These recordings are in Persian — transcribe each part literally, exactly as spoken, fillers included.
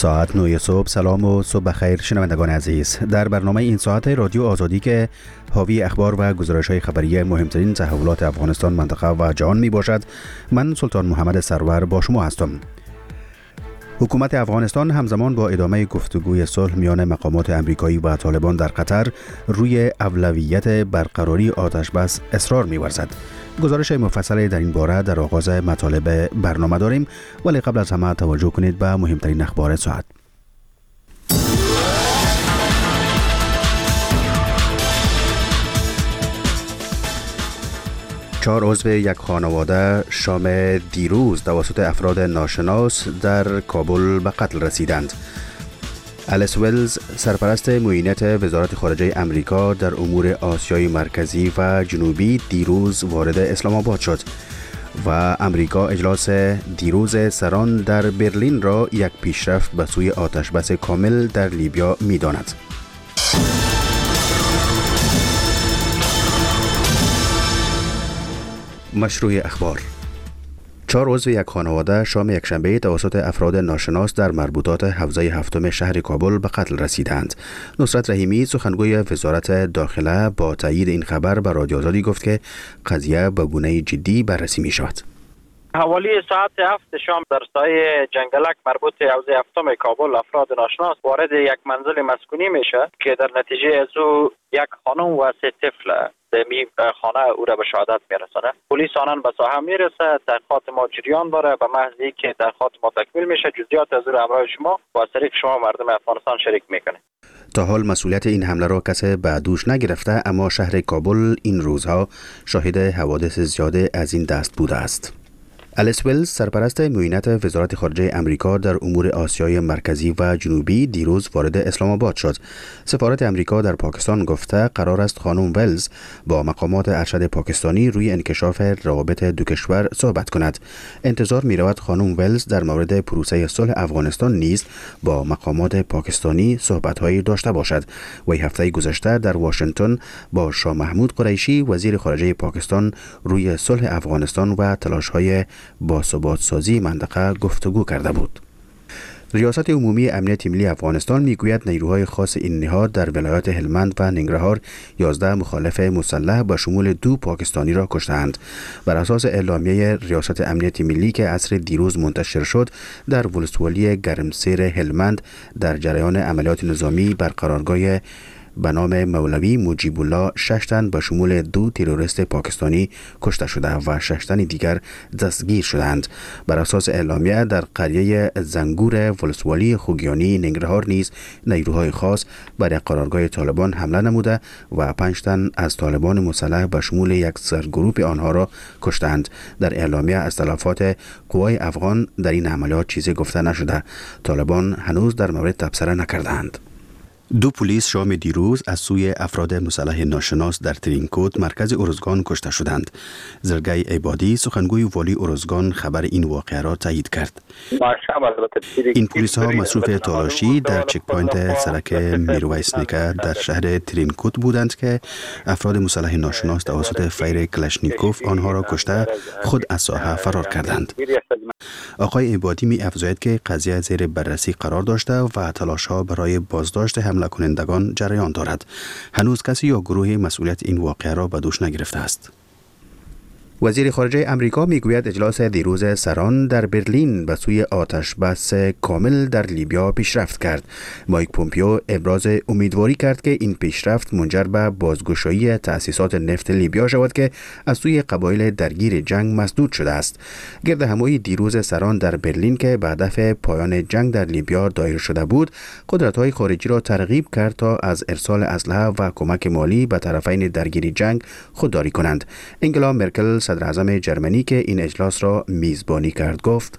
ساعت نه صبح. سلام و صبح بخیر شنوندگان عزیز. در برنامه این ساعت رادیو آزادی که حاوی اخبار و گزارش‌های خبری مهمترین تحولات افغانستان، منطقه و جهان می باشد، من سلطان محمد سرور با شما هستم. حکومت افغانستان همزمان با ادامه گفتگوی صلح میان مقامات امریکایی و طالبان در قطر روی اولویت برقراری آتشبس اصرار می‌ورزد. گزارش مفصل در این باره در آغاز مطالب برنامه داریم، ولی قبل از همه توجه کنید به مهمترین اخبار ساعت. چهار عضو یک خانواده شام دیروز توسط افراد ناشناس در کابل به قتل رسیدند. الیس ولز، سرپرست معینت وزارت خارجه امریکا در امور آسیای مرکزی و جنوبی، دیروز وارد اسلام آباد شد و امریکا اجلاس دیروز سران در برلین را یک پیشرفت به سوی آتشبس کامل در لیبیا می داند. مشروع اخبار. چهار عضو یک خانواده شام یکشنبه توسط افراد ناشناس در مربوطات حوزه هفتم شهر کابل به قتل رسیدند. نصرت رحیمی، سخنگوی وزارت داخله، با تایید این خبر به رادیو آزادی گفت که قضیه به گونه جدی بررسی می شود. حوالی ساعت هفت شام در سایه جنگلک مربوط حوزه هفتم کابل افراد ناشناس وارد یک منزل مسکونی میشه که در نتیجه از او یک خانم و سه طفل می خانه او را به شهادت میرسانه. پلیس آنان به ساحه میرسه، تحقیقات ما جریان داره. به محض که تحقیقات ما تکمیل میشه جزئیات از او همراه شما و از طریق شما مردم افغانستان شریک میکنه. تا حال مسئولیت این حمله را کسی به دوش نگرفته، اما شهر کابل این روزها شاهد حوادث زیاد از این دست بوده است. الیس ولز، سرپرست معینت وزارت خارجه امریکا در امور آسیای مرکزی و جنوبی، دیروز وارد اسلام آباد شد. سفارت امریکا در پاکستان گفته قرار است خانم ولز با مقامات ارشد پاکستانی روی انکشاف روابط دو کشور صحبت کند. انتظار می رود خانم ولز در مورد پروسه صلح افغانستان نیز با مقامات پاکستانی صحبت‌هایی داشته باشد. وی هفته گذشته در واشنگتن با شاه محمود قریشی، وزیر خارجه پاکستان، روی صلح افغانستان و تلاش‌های با ثبات سازی منطقه گفتگو کرده بود. ریاست عمومی امنیت ملی افغانستان میگوید نیروهای خاص این نهاد در ولایات هلمند و ننگرهار یازده مخالف مسلح به شمول دو پاکستانی را کشتند. بر اساس اعلامیه ریاست امنیت ملی که عصر دیروز منتشر شد، در ولسوالی گرمسیر هلمند در جریان عملیات نظامی بر قرارگاه به نام مولوی مجیب الله شش تن به شمول دو تروریست پاکستانی کشته شده و شش تن دیگر دستگیر شدند. بر اساس اعلامیه در قریه زنگور ولسوالی خوگیانی ننگرهار نیز نیروهای خاص بر قرارگاه طالبان حمله نموده و پنج تن از طالبان مسلح به شمول یک سرگروپ آنها را کشتند. در اعلامیه از تلفات قوای افغان در این عملیات چیزی گفته نشده. طالبان هنوز در مورد تبصره نکردند. دو پلیس شام دیروز از سوی افراد مسلح ناشناس در ترینکوت، مرکز ارزگان، کشته شدند. زرگای عبادی، سخنگوی والی ارزگان، خبر این واقعه را تایید کرد. این پلیس ها مصروف تالاشی در چک پوینت سرک میرویس نیکه در شهر ترینکوت بودند که افراد مسلح ناشناس توسط فیر کلاشنیکوف آنها را کشته خود از ساحه فرار کردند. آقای عبادی می افزاید که قضیه زیر بررسی قرار داشته و تلاش ها برای بازداشت حمله کنندگان جریان دارد. هنوز کسی یا گروهی مسئولیت این واقعه را به دوش نگرفته است. وزیر خارجه امریکا میگوید اجلاس دیروز سران در برلین به سوی آتش بس کامل در لیبیا پیشرفت کرد. مایک پومپیو ابراز امیدواری کرد که این پیشرفت منجر به بازگشایی تأسیسات نفت لیبیا شود که از سوی قبایل درگیر جنگ مسدود شده است. گرد همایی دیروز سران در برلین که به هدف پایان جنگ در لیبیا دایر شده بود، قدرت‌های خارجی را ترغیب کرد تا از ارسال اسلحه و کمک مالی به طرفین درگیر جنگ خودداری کنند. انگلا مرکل، صدر اعظم جرمنی که این اجلاس را میزبانی کرد، گفت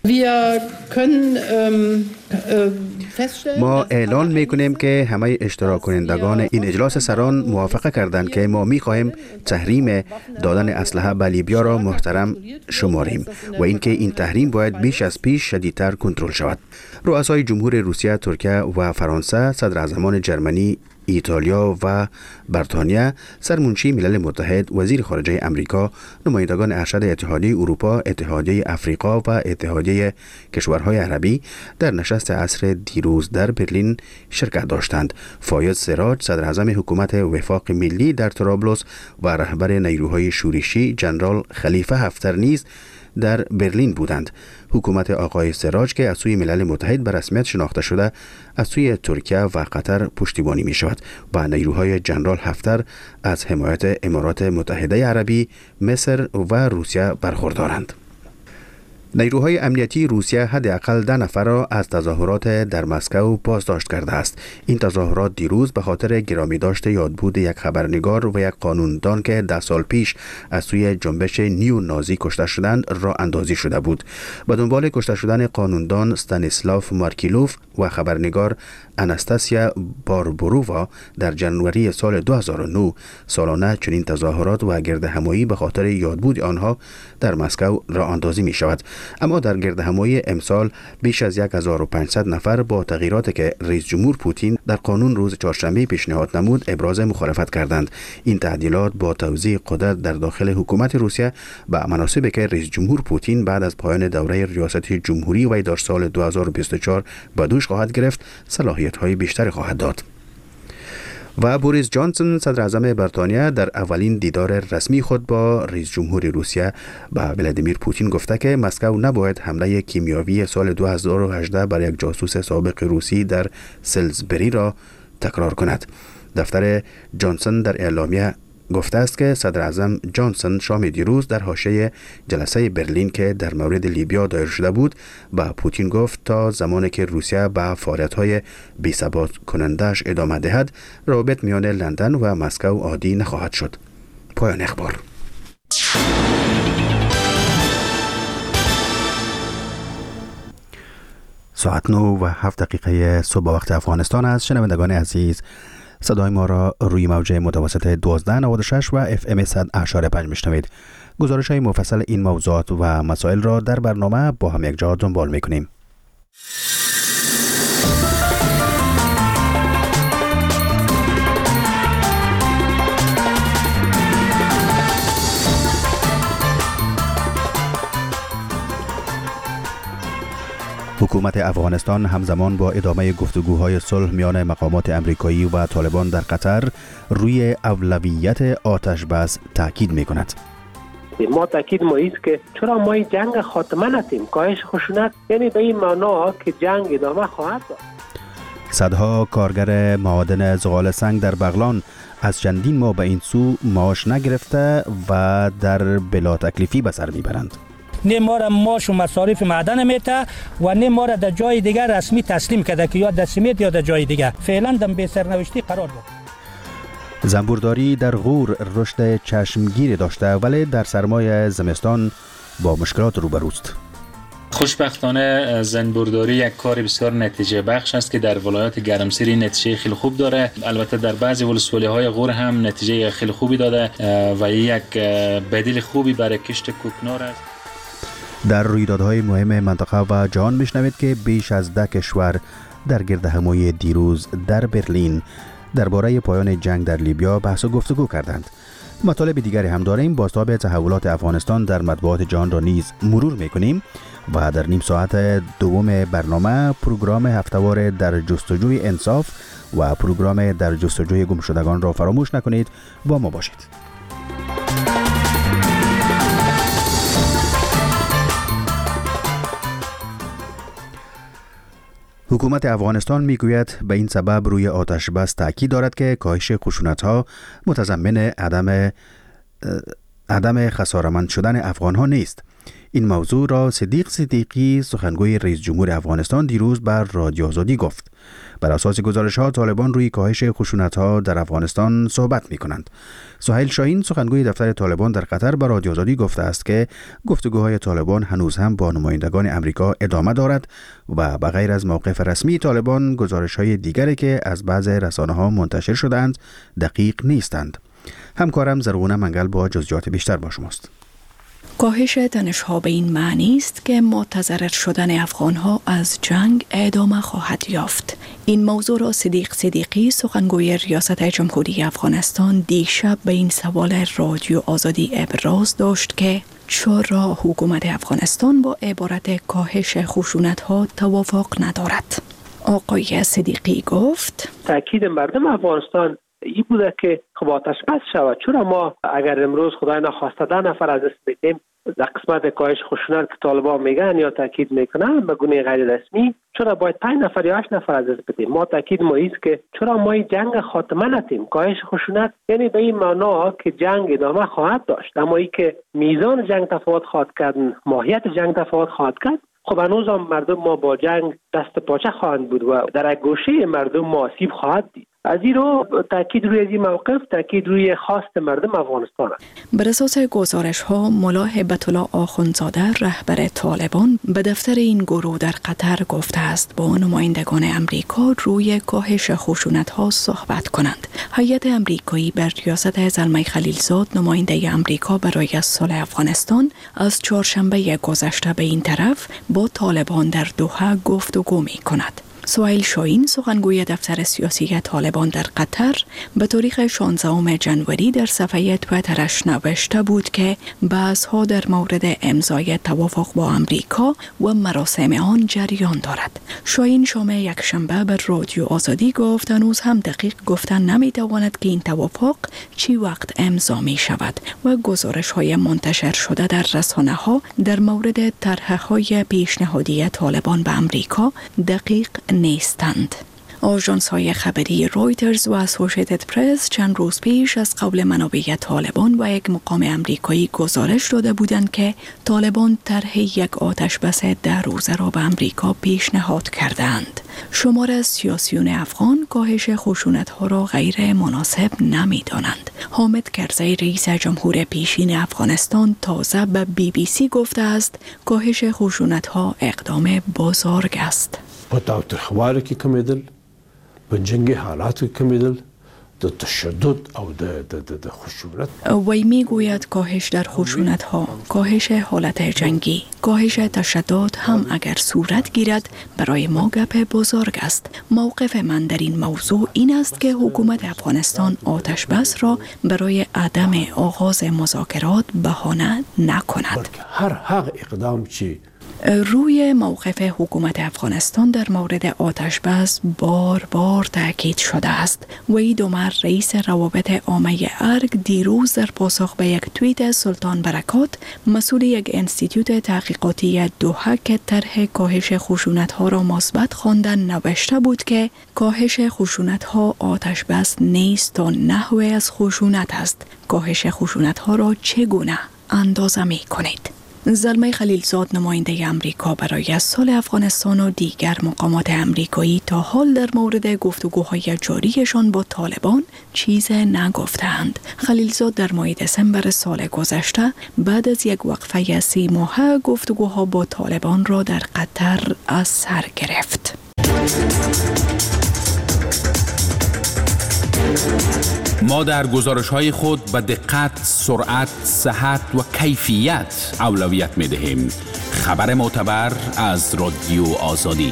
ما اعلان میکنیم که همه اشتراک کنندگان این اجلاس سران موافقه کردند که ما میخواهیم تحریم دادن اسلحه به لیبیا را محترم شماریم و اینکه این تحریم باید بیش از پیش شدیدتر کنترل شود. رؤسای جمهور روسیه، ترکیه و فرانسه، صدر اعظمان جرمنی ایتالیا و بریتانیا، سرمنشی ملل متحد، وزیر خارجه امریکا، نمایندگان ارشد اتحادیه اروپا، اتحادیه افریقا و اتحادیه کشورهای عربی در نشست عصر دیروز در برلین شرکت داشتند. فایز سراج، صدر اعظم حکومت وفاق ملی در طرابلس و رهبر نیروهای شورشی جنرال خلیفه حفتر نیز در برلین بودند. حکومت آقای سراج که از سوی ملل متحد به رسمیت شناخته شده، از سوی ترکیه و قطر پشتیبانی می شود و نیروهای جنرال حفتر از حمایت امارات متحده عربی، مصر و روسیه برخوردارند. نیروهای امنیتی روسیه حداقل ده نفر را از تظاهرات در مسکو بازداشت کرده است. این تظاهرات دیروز به خاطر گرامی داشت یادبود یک خبرنگار و یک قانوندان که ده سال پیش از سوی جنبش نیو نازی کشته شدند راه اندازی شده بود. به دنبال کشته شدن قانوندان استانیسلاف مارکیلوف و خبرنگار اناستاسیا باربورووا در جنوری سال دو هزار و نه، سالانه چنین تظاهرات و گردهمایی به خاطر یادبود آنها در مسکو راه اندازی می شود. اما در گردهمایی امسال بیش از هزار و پانصد نفر با تغییراتی که رئیس جمهور پوتین در قانون روز چهارشنبه پیشنهاد نمود ابراز مخالفت کردند. این تعدیلات با توزیع قدرت در داخل حکومت روسیه به مناسبی که رئیس جمهور پوتین بعد از پایان دوره ریاست جمهوری وی در سال دو هزار و بیست و چهار به دوش خواهد گرفت، صلاحیت‌های بیشتری خواهد داد. و بوریس جانسون، صدر اعظم بریتانیا، در اولین دیدار رسمی خود با رئیس جمهور روسیه به ولادیمیر پوتین گفته که مسکو نباید حمله کیمیاوی سال دو هزار و هجده بر یک جاسوس سابق روسی در سلزبری را تکرار کند. دفتر جانسون در اعلامیه گفته است که صدر اعظم جانسون شام دیروز در حاشیه جلسه برلین که در مورد لیبیا دایر شده بود به پوتین گفت تا زمانی که روسیه به فعالیت‌های بی‌ثبات کننده‌اش ادامه دهد، روابط میان لندن و مسکو عادی نخواهد شد. پایان اخبار. ساعت نه و هفت دقیقه صبح وقت افغانستان است. شنوندگان عزیز، صدای ما را روی موج متوسط دوازده نود و شش و اف ام صد و اشاره پنج میشنوید. گزارش های مفصل این موضوعات و مسائل را در برنامه با هم یک جا دنبال میکنیم. حکومت افغانستان همزمان با ادامه گفتگوهای صلح میان مقامات امریکایی و طالبان در قطر روی اولویت آتش بس تاکید میکند. ما تاکید ما است که چرا ما جنگ خاتمه ندیم، کاهش خشونت، یعنی به این معنا که جنگ ادامه خواهد داشت. صدها کارگر معادن زغال سنگ در بغلان از چندین ماه به این سو معاش نگرفته و در بلا تکلیفی به سر میبرند. نه ما را معاش و مصارف معدن میته و نه ما را در جای دیگر رسمی تسلیم کرده که یا در سمیت یا در جای دیگر. فعلا در به سرنوشتی قرار داد. زنبورداری در غور رشد چشمگیری داشته ولی در سرمای زمستان با مشکلات روبروست. خوشبختانه زنبورداری یک کار بسیار نتیجه بخش است که در ولایات گرمسیری نتیجه خیلی خوب داره. البته در بعضی ولسوالی‌های غور هم نتیجه خیلی خوبی داده و یک بدیل خوبی برای کشت کوکنار است. در رویدادهای مهم منطقه و جهان میشنوید که بیش از ده کشور در گردهمایی دیروز در برلین درباره پایان جنگ در لیبیا بحث و گفتگو کردند. مطالب دیگری هم داریم. بازتاب تحولات افغانستان در مطبوعات جهان را نیز مرور میکنیم و در نیم ساعت دوم برنامه پروگرام هفتهوار در جستجوی انصاف و پروگرام در جستجوی گمشدگان را فراموش نکنید. با ما باشید. حکومت افغانستان میگوید به این سبب روی آتش بس تاکید دارد که کاهش خشونت‌ها متضمن عدم عدم خساره‌مند شدن افغان‌ها نیست. این موضوع را صدیق صدیقی، سخنگوی رئیس جمهور افغانستان، دیروز بر رادیو آزادی گفت. بر اساس گزارش‌ها طالبان روی کاهش خشونت‌ها در افغانستان صحبت می‌کنند. سهیل شاهین، سخنگوی دفتر طالبان در قطر، بر رادیو آزادی گفته است که گفتگوهای طالبان هنوز هم با نمایندگان امریکا ادامه دارد و بغیر از موقف رسمی طالبان گزارش‌های دیگری که از بعض رسانه‌ها منتشر شده‌اند دقیق نیستند. همکارم زرغونه منگل با جزئیات بیشتر با شماست. کاهش تنش‌ها به این معنی است که متضرر شدن افغان‌ها از جنگ ادامه خواهد یافت. این موضوع را صدیق صدیقی، سخنگوی ریاست جمهوری افغانستان، دیشب به این سوال رادیو آزادی ابراز داشت که چرا حکومت افغانستان با عبارت کاهش خشونت‌ها توافق ندارد. آقای صدیقی گفت: تأکید مردم افغانستان این بوده که خب آتش بس شود. چرا ما اگر امروز خدای نخواسته ده نفر از دست بدیم در قسمت کاهش خشونت که طالبان میگن یا تاکید میکنن به گونه غیر رسمی، چرا باید پنج نفر یا هشت نفر از دست بدیم؟ ما تاکید ما است که چرا ما این جنگ خاتمه ندیم. کاهش خشونت یعنی به این معنا که جنگ ادامه خواهد داشت، اما ای که میزان جنگ تفاوت خواهد کرد، ماهیت جنگ تفاوت خواهد کرد، خب هنوز هم مردم ما با جنگ دست پاچه خواهند بود و در گوشه مردم ما آسیب خواهد دید. از این رو تاکید روی این موقف تاکید روی خواست مردم افغانستان است. بر اساس گزارش ها، ملا هیبت الله آخوندزاده رهبر طالبان به دفتر این گروه در قطر گفته است با نمایندگان امریکا روی کاهش خشونت ها صحبت کنند. هیئت امریکایی بر ریاست زلمه خلیلزاد، نماینده امریکا برای صلح افغانستان، از چهارشنبه گذشته به این طرف با طالبان در دوحه گفتگو می کند. سهیل شاهین، سخنگوی دفتر سیاسی طالبان در قطر، به تاریخ شانزدهم ژانویه در صفحه توییترش نوشته بود که بحث‌ها در مورد امضای توافق با امریکا و مراسم آن جریان دارد. شاهین شام یکشنبه به رادیو آزادی گفت هنوز هم دقیق گفتن نمی‌تواند که این توافق چی وقت امضا می شود و گزارش‌های منتشر شده در رسانه‌ها در مورد طرح‌های پیشنهادی طالبان به امریکا دقیق نیستند. آژانس های خبری رویترز و اسوسییتد پرس چند روز پیش از قول منابع طالبان و یک مقام امریکایی گزارش داده بودند که طالبان طرح یک آتش بس ده روزه را به امریکا پیشنهاد کردند. شمار از سیاسیون افغان کاهش خشونت ها را غیر مناسب نمی دانند. حامد کرزی، رئیس جمهور پیشین افغانستان، تازه به بی بی سی گفته است کاهش خشونت ها اقدام بزرگ است. په تاوتریخوالي کې کمیدل، په جنگي حالاتو کې کمیدل، د تشدد او د د د خشونت. وی میگوید کاهش در خشونت ها، کاهش حالت جنگی، کاهش تشدد هم اگر صورت گیرد برای ما گپ بزرگ است. موقف من در این موضوع این است که حکومت افغانستان آتش بس را برای عدم آغاز مذاکرات بهانه نکند. هر هر اقدام چی روی موقف حکومت افغانستان در مورد آتش بس بار بار تاکید شده است. وحید عمر، رئیس روابط عامه ارگ، دیروز در پاسخ به یک توییت سلطان برکات، مسئول یک انستیتوت تحقیقاتی دوحه که طرح کاهش خشونت ها را مثبت خواندن، نوشته بود که کاهش خشونت ها آتش بس نیست و نحوه از خشونت است. کاهش خشونت ها را چگونه اندازه می کنید؟ زلمه خلیلزاد، نماینده امریکا برای صلح افغانستان و دیگر مقامات امریکایی تا حال در مورد گفتگوهای جاریشان با طالبان چیز نگفتند. خلیلزاد در ماه دسامبر سال گذشته بعد از یک وقفه سی ماهه گفتگوها با طالبان را در قطر از سر گرفت. ما در گزارش‌های خود به دقت، سرعت، صحت و کیفیت اولویت می‌دهیم. خبر معتبر از رادیو آزادی.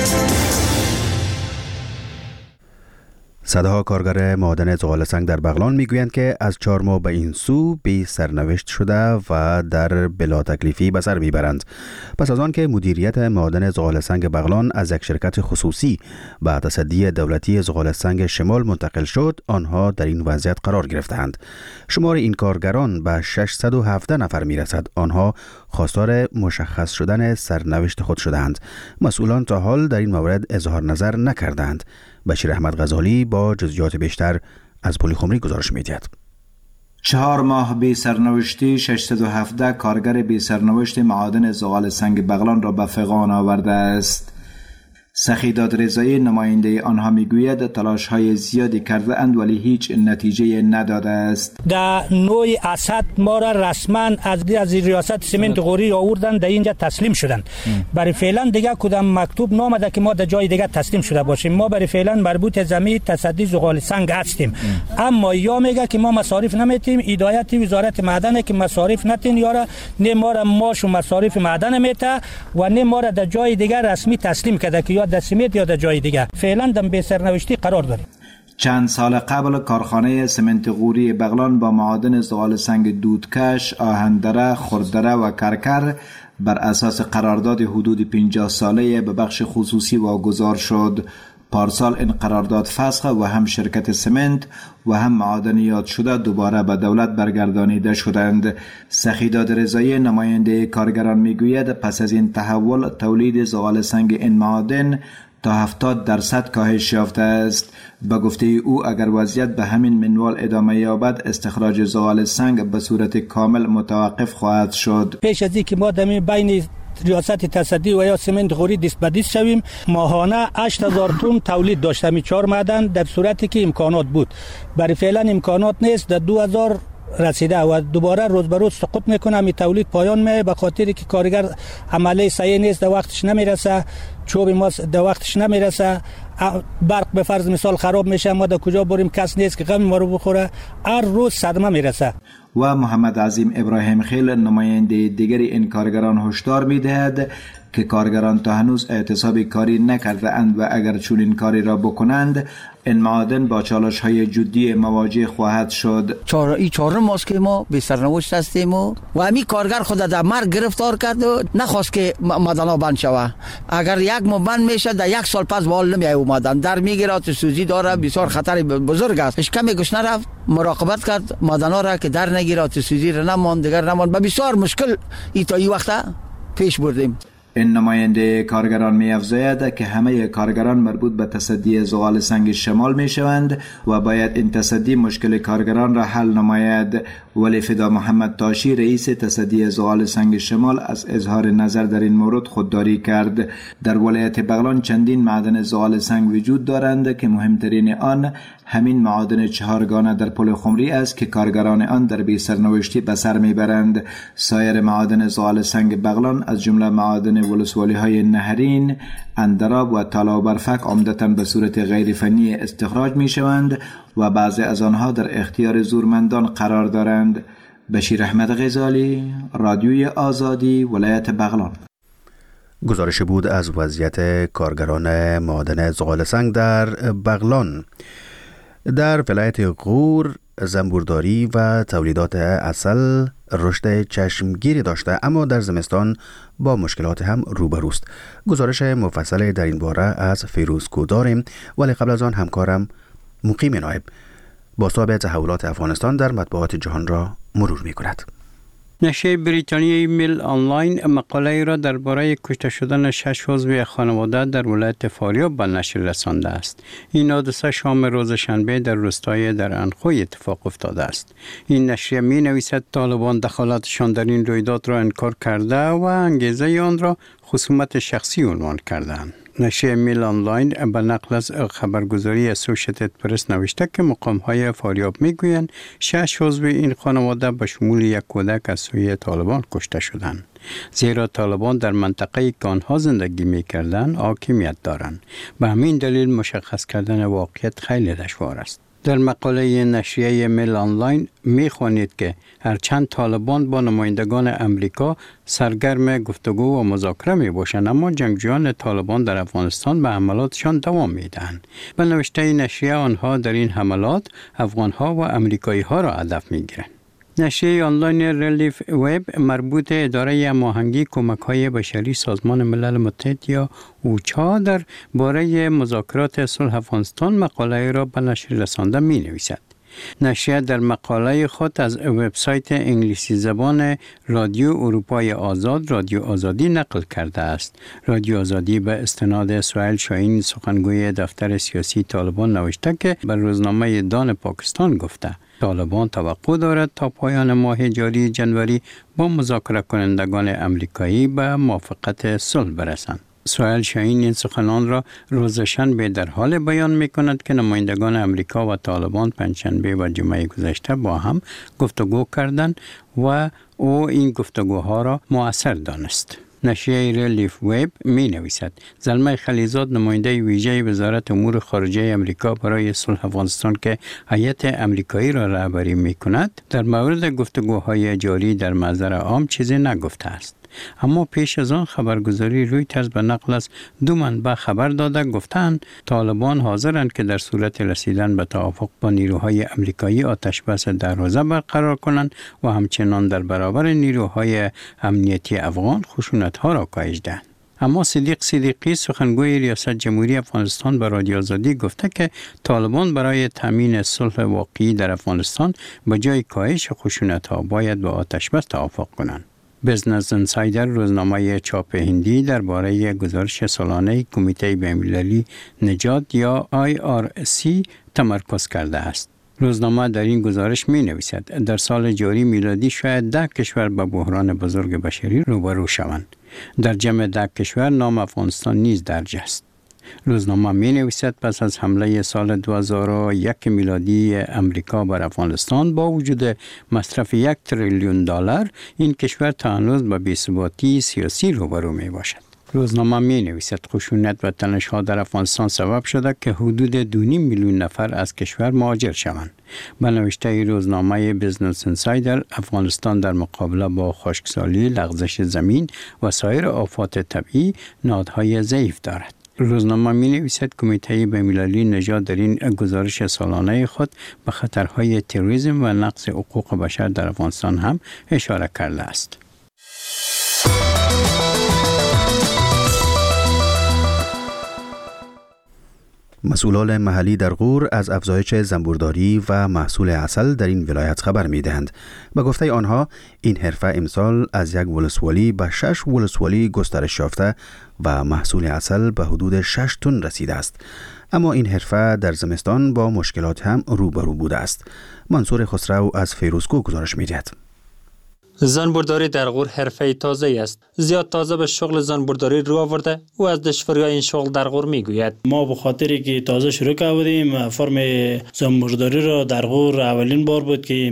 صداها کارگر معادن زغال سنگ در بغلان میگویند که از چهار ماه به این سو بی سرنوشت شده و در بلا تکلیفی به سر میبرند. پس از آن که مدیریت معادن زغال سنگ بغلان از یک شرکت خصوصی به تصدی دولتی زغال سنگ شمال منتقل شد، آنها در این وضعیت قرار گرفتند. شمار این کارگران به ششصد و هفده نفر میرسد. آنها خواستار مشخص شدن سرنوشت خود شدند. مسئولان تا حال در این مورد اظهار نظر نکردند. بشیر احمد غزالی با جزئیات بیشتر از پلی خمری گزارش می‌دهد. چهار ماه بی سرنوشتی ششصد و هفده کارگر بی سرنوشت معادن زغال سنگ بغلان را به فغان آورده است. سخیداد رضایی نماینده آنها میگوید تلاش های زیادی کرده اند ولی هیچ نتیجه نداده است. در نوع اسد ما را رسما از از ریاست سمنت غوری آوردن در اینجا تسلیم شدن. برای فعلا دیگه کدام مکتوب نامده که ما در جای دیگه تسلیم شده باشیم. ما برای فعلا مربوط زمین تصدی زغال سنگ هستیم. اما یا میگه که ما مصارف نمیتیم، هدایت وزارت معدن که مصارف نتین یارا نه ما را ماش و مصارف معدن میته و نه ما را در جای دیگه رسمی تسلیم کرده که یا در سمنت یا در جای دیگه. فعلا در به سرنوشتی قرار داریم. چند سال قبل کارخانه سمنت غوری بغلان با معادن زغال سنگ دودکش، آهندره، خردره و کرکر بر اساس قرارداد حدود پنجاه ساله به بخش خصوصی واگذار شد. پارسال این قرارداد فسخ و هم شرکت سمنت و هم معادنیات شده دوباره به دولت برگردانیده شدند. سخیداد رضایی نماینده کارگران میگوید پس از این تحول تولید زغال سنگ این معادن تا هفتاد درصد کاهش یافته است. به گفته او اگر وضعیت به همین منوال ادامه یابد استخراج زغال سنگ به صورت کامل متوقف خواهد شد. پیش از اینکه ما دمی بین ریاست تصدی و یا سمنت غوری دست به دست شویم ماهانه هشت هزار تن تولید داشتیم چهار معدن در صورتی که امکانات بود. برای فعلا امکانات نیست، در دو هزار رسیده و دوباره روز به روز سقوط میکنه. می تولید پایان می به خاطر که کارگر عمله صحیح نیست، در وقتش نمیرسه، چوب ما در وقتش نمیرسه، برق به فرض مثال خراب میشه، ما در کجا بریم، کس نیست که غم ما رو بخوره، هر روز صدمه میرسه. و محمد عظیم ابراهیم خیل نماینده دیگری این کارگران هشدار میدهد که کارگران تا هنوز اعتصاب کاری نکرده اند و اگر چون این کاری را بکنند این معادن با چالش های جدی مواجه خواهد شد. چهار ای چهار ماست که ما به سرنوشت هستیم و همین کارگر خود در مرگ گرفتار کرد و نخواست که معدن‌ها بند شوه. اگر یک ماه بند میشه در یک سال پس بال نمی اومدن، در میگیرات سوزی داره، بسیار خطر بزرگ است. هیچ کمی گوش نرفت، مراقبت کرد معدن‌ها را که در نگیرات سوزی را نمان دیگر نمان. به بسیار مشکل ای تا این وقت پیش بردیم. این نماینده کارگران می افزاید که همه کارگران مربوط به تصدی زغال سنگ شمال می شوند و باید این تصدی مشکل کارگران را حل نماید. ولی فدا محمد تاشی رئیس تصدی زغال سنگ شمال از اظهار نظر در این مورد خودداری کرد. در ولایت بغلان چندین معدن زغال سنگ وجود دارند که مهمترین آن همین معادن چهارگانه در پل خمری است که کارگران آن در بی سرنوشتی به سر میبرند. سایر معادن زغال سنگ بغلان از جمله معادن ولسوالی های نهرین، اندراب و طلا و برفک عمدتاً به صورت غیر فنی استخراج می شوند و بعضی از آنها در اختیار زورمندان قرار دارند. بشیر احمد غزالی، رادیوی آزادی، ولایت بغلان. گزارش بود از وضعیت کارگران معادن زغال سنگ در بغلان. در ولایت غور زنبورداری و تولیدات عسل رشد چشمگیری داشته اما در زمستان با مشکلات هم روبروست. گزارش مفصل در این باره از فیروز کو داریم، ولی قبل از آن همکارم مقیم نایب با صاحب تحولات افغانستان در مطبوعات جهان را مرور می کند. نشریه بریتانیایی میل آنلاین مقاله را درباره کشته شدن شش عضو خانواده در ولایت فاریاب به نشر رسانده است. این حادثه شام روز شنبه در روستای در انخوی اتفاق افتاده است. این نشریه می نویسد طالبان دخالتشان در این رویداد را انکار کرده و انگیزه آن را خصومت شخصی عنوان کردند. نشریه میل آنلاین به نقل از خبرگزاری اسوشیتد پرس نوشته که مقام‌های فاریاب میگویند شش عضو این خانواده به شمول یک کودک از سوی طالبان کشته شدند، زیرا طالبان در منطقه‌ای که آنها زندگی می‌کردند حاکمیت دارند. به همین دلیل مشخص کردن واقعیت خیلی دشوار است. در مقاله نشریه میل آنلاین می‌خوانید که هرچند طالبان با نمایندگان امریکا سرگرم گفتگو و مذاکره می‌باشند، اما جنگجویان طالبان در افغانستان به حملاتشان دوام می‌دهند. به نوشته نشریه آنها در این حملات افغان‌ها و امریکایی‌ها را هدف می‌گیرند. نشریه آنلاین ریلیف وب مربوط اداره هماهنگی کمک‌های بشری سازمان ملل متحد یا اوچا در باره مذاکرات صلح افغانستان مقاله را به نشر رسانده می‌نویسد. نشریه در مقاله خود از وبسایت انگلیسی زبان رادیو اروپای آزاد رادیو آزادی نقل کرده است. رادیو آزادی به استناد سهیل شاهین سخنگوی دفتر سیاسی طالبان نوشته که بر روزنامه دان پاکستان گفته طالبان توقع دارد تا پایان ماه جاری جنوری با مذاکره کنندگان امریکایی به موافقت صلح برسند. سهیل شاهین این سخنان را روز شنبه در حال بیان می کند که نمایندگان امریکا و طالبان پنجشنبه و جمعه گذشته با هم گفتگو کردند و او این گفتگوها را مؤثر دانست. نشریه ریلیف ویب می نویسد زلمه خلیزاد نماینده ویژه وزارت امور خارجه امریکا برای صلح افغانستان که هیئت امریکایی را رهبری می کند در مورد گفتگوهای جاری در محضر عام چیزی نگفته است. اما پیش از آن خبرگزاری رویترز به نقل از دو منبع خبر داده گفتند طالبان حاضرند که در صورت رسیدن به توافق با نیروهای امریکایی آتشبس در روزه برقرار کنند و همچنان در برابر نیروهای امنیتی افغان خشونت‌ها را کاهش دهند. اما صدیق صدیقی سخنگوی ریاست جمهوری افغانستان به رادیو آزادی گفته که طالبان برای تامین صلح واقعی در افغانستان به جای کاهش خشونت‌ها باید با آتشبس توافق کنند. بزنس انسایدر روزنامه چاپ هندی درباره گزارش سالانه کمیته بین‌المللی نجات یا آی آر سی تمرکز کرده است. روزنامه در این گزارش می نویسد در سال جاری میلادی شاید ده کشور به بحران بزرگ بشری روبرو شوند. در جمع ده کشور نام افغانستان نیز درج است. روزنامه می نویسد پس از حمله سال دو هزار و یک میلادی امریکا بر افغانستان با وجود مصرف یک تریلیون دلار این کشور تا هنوز به بی‌ثباتی سیاسی روبرو می باشد. روزنامه می نویسد خشونت و تنش ها در افغانستان سبب شده که حدود دو و نیم میلیون نفر از کشور مهاجر شوند. به نوشته روزنامه بزنس انسایدر افغانستان در مقابله با خشکسالی، لغزش زمین و سایر آفات طبیعی نهادهای ضعیف دارد. روزنامه می نویسد کمیته بین‌المللی نژاد در این گزارش سالانه خود به خطرهای تروریسم و نقض حقوق بشر در افغانستان هم اشاره کرده است. مسئولان محلی در غور از افزایش زنبورداری و محصول عسل در این ولایت خبر می دهند. به گفته آنها این حرفه امسال از یک ولسوالی به شش ولسوالی گسترش یافته و محصول عسل به حدود شش تن رسیده است. اما این حرفه در زمستان با مشکلات هم روبرو بوده است. منصور خسرو از فیروزکو گزارش می دهد. زنبورداری در غور حرفه تازه است. زیاد تازه به شغل زنبورداری رو آورده و از دشواری این شغل در غور میگوید. ما به خاطری که تازه شروع کردیم فرم زنبورداری را در غور اولین بار بود که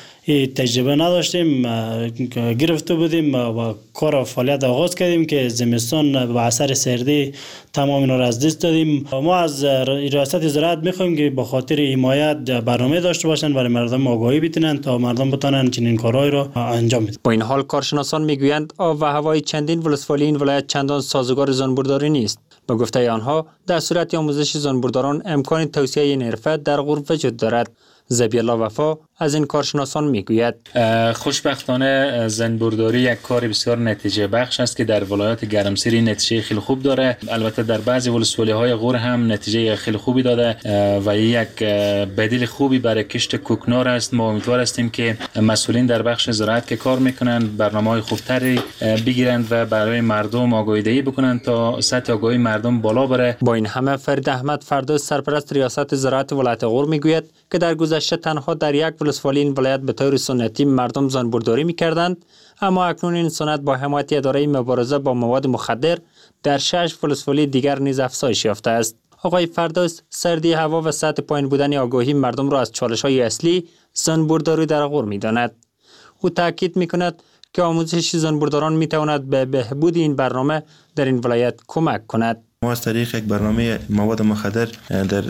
تجربه نداشتیم، گرفته بودیم و کار فعالیت آغاز کردیم که زمستان به اثر سردی تمام اینا را از دست دادیم. ما از ریاست زراعت میخوایم که به خاطر حمایت برنامه داشته باشن برای مردم آگاهی بتونن تا مردم بتونن چنین کارهای را انجام بدن. با این حال کارشناسان میگویند آب و هوای چندین ولسوالی این ولایت چندان سازگار زنبورداری نیست. به گفته آنها در صورت آموزش زنبورداران امکان توسعه این حرفه در غور وجود دارد. زبیلا وفا از این کارشناسان میگوید خوشبختانه زنبورداری یک کار بسیار نتیجه بخش است که در ولایات گرمسیری نتیجه خیلی خوب داره. البته در بعضی ولسوالی های غور هم نتیجه خیلی خوبی داده و یک بدیل خوبی برای کشت کوکنار است. ما امیدوار هستیم که مسئولین در بخش زراعت که کار میکنند برنامه‌های خوبتری بگیرند و برای مردم آگاهی دهی بکنند تا سطح آگاهی مردم بالا بره. با این همه فرید احمد فردوس سرپرست ریاست زراعت ولایت غور میگوید که در گذشته تنها در یک ولسوالی این ولایت به طور سنتی مردم زنبورداری می‌کردند، اما اکنون این سنت با حمایت اداره مبارزه با مواد مخدر در شش ولسوالی دیگر نیز افزایش یافته است. آقای فردوس سردی هوا و سطح پایین بودن آگاهی مردم را از چالش‌های اصلی زنبورداری در غور می‌داند. او تاکید می‌کند که آموزش زنبورداران می‌تواند به بهبود این برنامه در این ولایت کمک کند. ما از طریق یک برنامه مواد مخدر در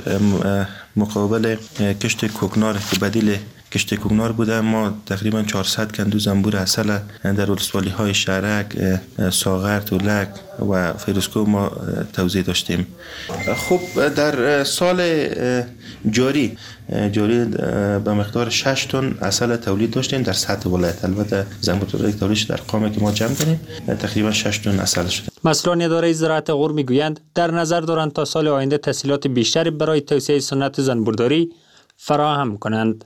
مقابل کشت کوکنار که بدیل کشت کوکنار بوده، ما تقریبا چهارصد کندو زنبور عسل در ولسوالی های شهرک، ساغر، تولک و فیروزکو ما توزیع داشتیم. خب در سال جاری جاری به مقدار شش تن عسل تولید داشتیم در سطح ولایت. البته زنبورداری تولیدش در قامه که ما جمع کنیم تقریبا شش تن عسل شده. مسئولان اداره زراعت غور میگویند در نظر دارند تا سال آینده تسهیلات بیشتری برای توسعه سنت زنبورداری فراهم کنند.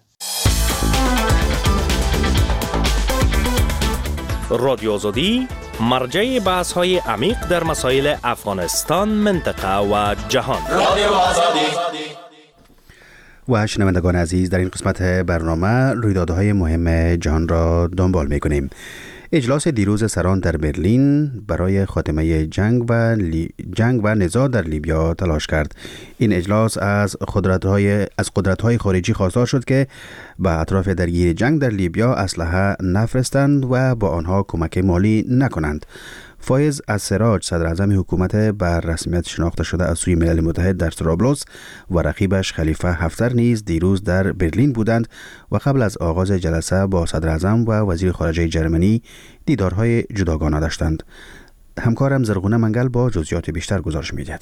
رادیو آزادی مرجع بحث های عمیق در مسائل افغانستان، منطقه و جهان. رادیو آزادی. و شنوندگان عزیز، در این قسمت برنامه رویدادهای مهم جهان را دنبال می‌کنیم. اجلاس دیروز سران در برلین برای خاتمه جنگ و لی... جنگ و نزاع در لیبیا تلاش کرد. این اجلاس از قدرت‌های از قدرت‌های خارجی خواستار شد که به اطراف درگیر جنگ در لیبیا اسلحه نفرستند و با آنها کمک مالی نکنند. فایز السراج صدر اعظم حکومت بر رسمیت شناخته شده از سوی ملل متحد در طرابلس و رقیبش خلیفه حفتر نیز دیروز در برلین بودند و قبل از آغاز جلسه با صدر اعظم و وزیر خارجه جرمنی دیدارهای جداگانه داشتند. همکارم زرغونه منگل با جزئیات بیشتر گزارش می‌دهد.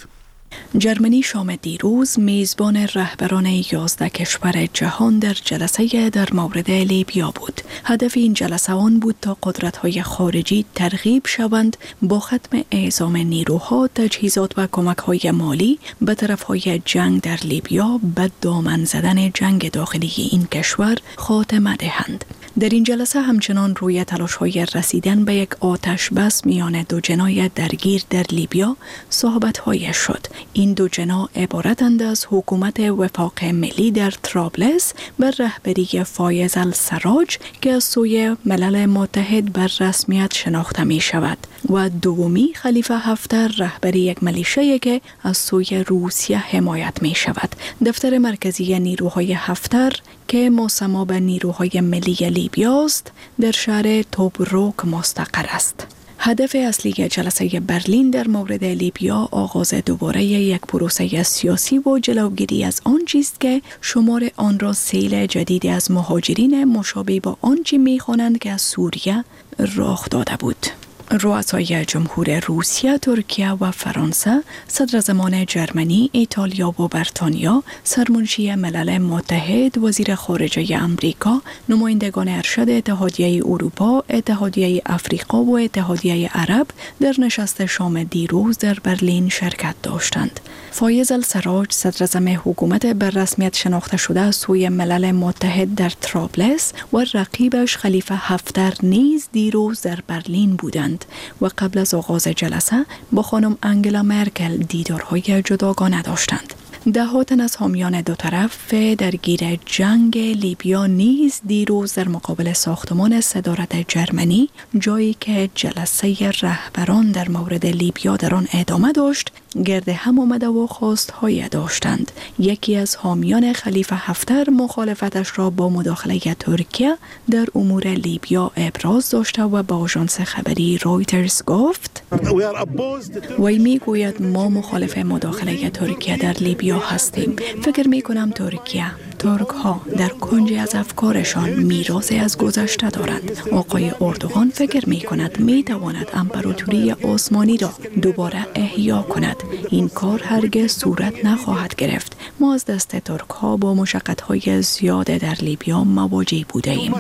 جرمنی شام دیروز میزبان رهبران یازده کشور جهان در جلسه در مورد لیبیا بود. هدف این جلسه آن بود تا قدرت‌های خارجی ترغیب شوند با ختم اعزام نیروها، تجهیزات و کمک‌های مالی به طرف‌های جنگ در لیبیا به دامن زدن جنگ داخلی این کشور خاتمه دهند. در این جلسه همچنان روی تلاش‌های رسیدن به یک آتش بس میان دو جناح درگیر در لیبیا صحبت‌های شد. این دو جناح عبارتند از حکومت وفاق ملی در طرابلس بر رهبری فایز السراج که از سوی ملل متحد بر رسمیت شناخته می شود و دومی خلیفه حفتر رهبری یک میلیشه که از سوی روسیه حمایت می شود. دفتر مرکزی نیروهای حفتر که مسما به نیروهای ملی لیبیا است در شهر توبروک مستقر است. هدف اصلی جلسه برلین در مورد لیبیا آغاز دوباره یک پروسه سیاسی و جلوگیری از آن چیست که شمار آن را سیل جدید از مهاجرین مشابه با آنچه می‌خوانند که از سوریه رخ داده بود. رؤسای جمهور روسیه، ترکیه و فرانسه، صدراعظمان جرمنی، ایتالیا و بریتانیا، سرمنشی ملل متحد، وزیر خارجه امریکا، نمایندگان ارشد اتحادیه اروپا، اتحادیه افریقا و اتحادیه عرب در نشست شام دیروز در برلین شرکت داشتند. فایز السراج صدراعظم حکومت بر رسمیت شناخته شده از سوی ملل متحد در طرابلس و رقیبش خلیفه حفتر نیز دیروز در برلین بودند و قبل از آغاز جلسه با خانم انگلا مرکل دیدارهای جداگانه داشتند. ده ها تن از حامیان دو طرف درگیر جنگ لیبیا نیز دیروز در مقابل ساختمان صدارت جرمنی، جایی که جلسه رهبران در مورد لیبیا در آن ادامه داشت، گرد هم آمده و خواستهای داشتند. یکی از حامیان خلیفه حفتر مخالفتش را با مداخله ترکیه در امور لیبیا ابراز داشته و با آژانس خبری رویترز گفت وی میگوید ما مخالف مداخله ترکیه در لیبیا هستیم. فکر می کنم ترکیه ترک ها در کنجی از افکارشان میراثی از گذشته دارند. آقای اردوغان فکر می کند می تواند امپراتوری عثمانی را دوباره احیا کند. این کار هرگز صورت نخواهد گرفت. ما از دست ترک ها با مشقت های زیاد در لیبیا مواجه بوده ایم.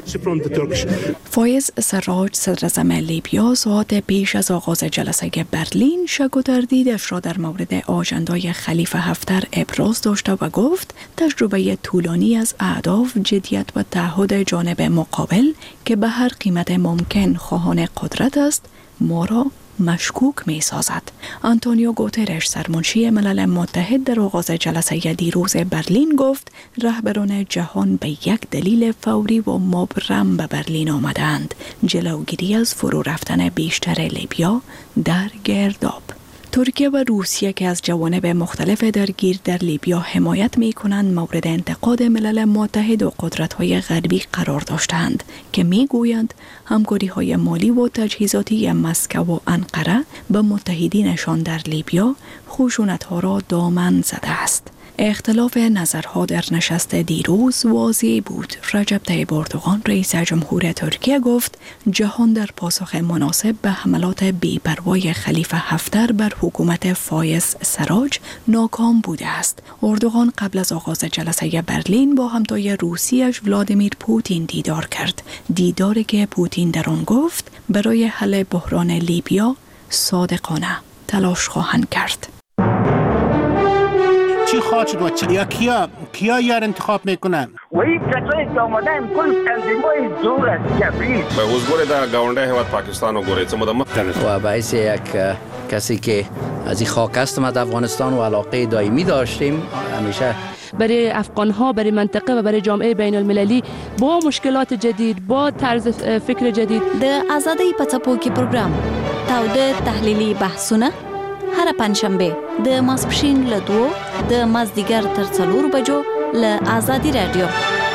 فایز السراج صدراعظم لیبیا ساعت پیش از آغاز جلسه برلین شک و تردیدش را در مورد آژندای خلیفه حفتر ابراز داشته و گفت تجربه طولانی از اهداف، جدیت و تعهد جانب مقابل که به هر قیمت ممکن خواهان قدرت است ما را مشکوک می سازد. آنتونیو گوترش سرمنشی ملل متحد در آغاز جلسه دیروز برلین گفت رهبران جهان به یک دلیل فوری و مبرم به برلین آمدند: جلوگیری از فرو رفتن بیشتر لیبیا در گرداب. ترکیه و روسیه که از جوانب مختلف درگیر در لیبیا حمایت می کنند مورد انتقاد ملل متحد و قدرت‌های غربی قرار داشتند که می گویند همکاری‌های مالی و تجهیزاتی مسکو و انقره به متحدینشان در لیبیا خشونت‌ها را دامن زده است. اختلاف نظرها در نشست دیروز واضح بود. رجب طیب اردوغان رئیس جمهور ترکیه گفت جهان در پاسخ مناسب به حملات بی‌پروای خلیفه حفتر بر حکومت فایز السراج ناکام بوده است. اردوغان قبل از آغاز جلسه برلین با همتای روسیش ولادیمیر پوتین دیدار کرد. دیداری که پوتین در آن گفت برای حل بحران لیبیا صادقانه تلاش خواهند کرد. چی خواهد شد و چی؟ یا کیا کیا یار انتخاب میکنن؟ و این کسایی که آمدن کل تنظیم‌های زور است جبری. به حضور در گاونده هیواد پاکستان و گوریت مدام و باعث یک کسی که از این خاک هستم از افغانستان و علاقه دائمی داشتیم همیشه برای افغان ها، برای منطقه و برای جامعه بین المللی با مشکلات جدید، با طرز فکر جدید. د آزادی پڅپوکي پروګرام تاوده تحلیلی بحثونه هر پنځشنبه د ماسپښین له دوه د مازدیګر تر څلور بجو له آزادی رادیو.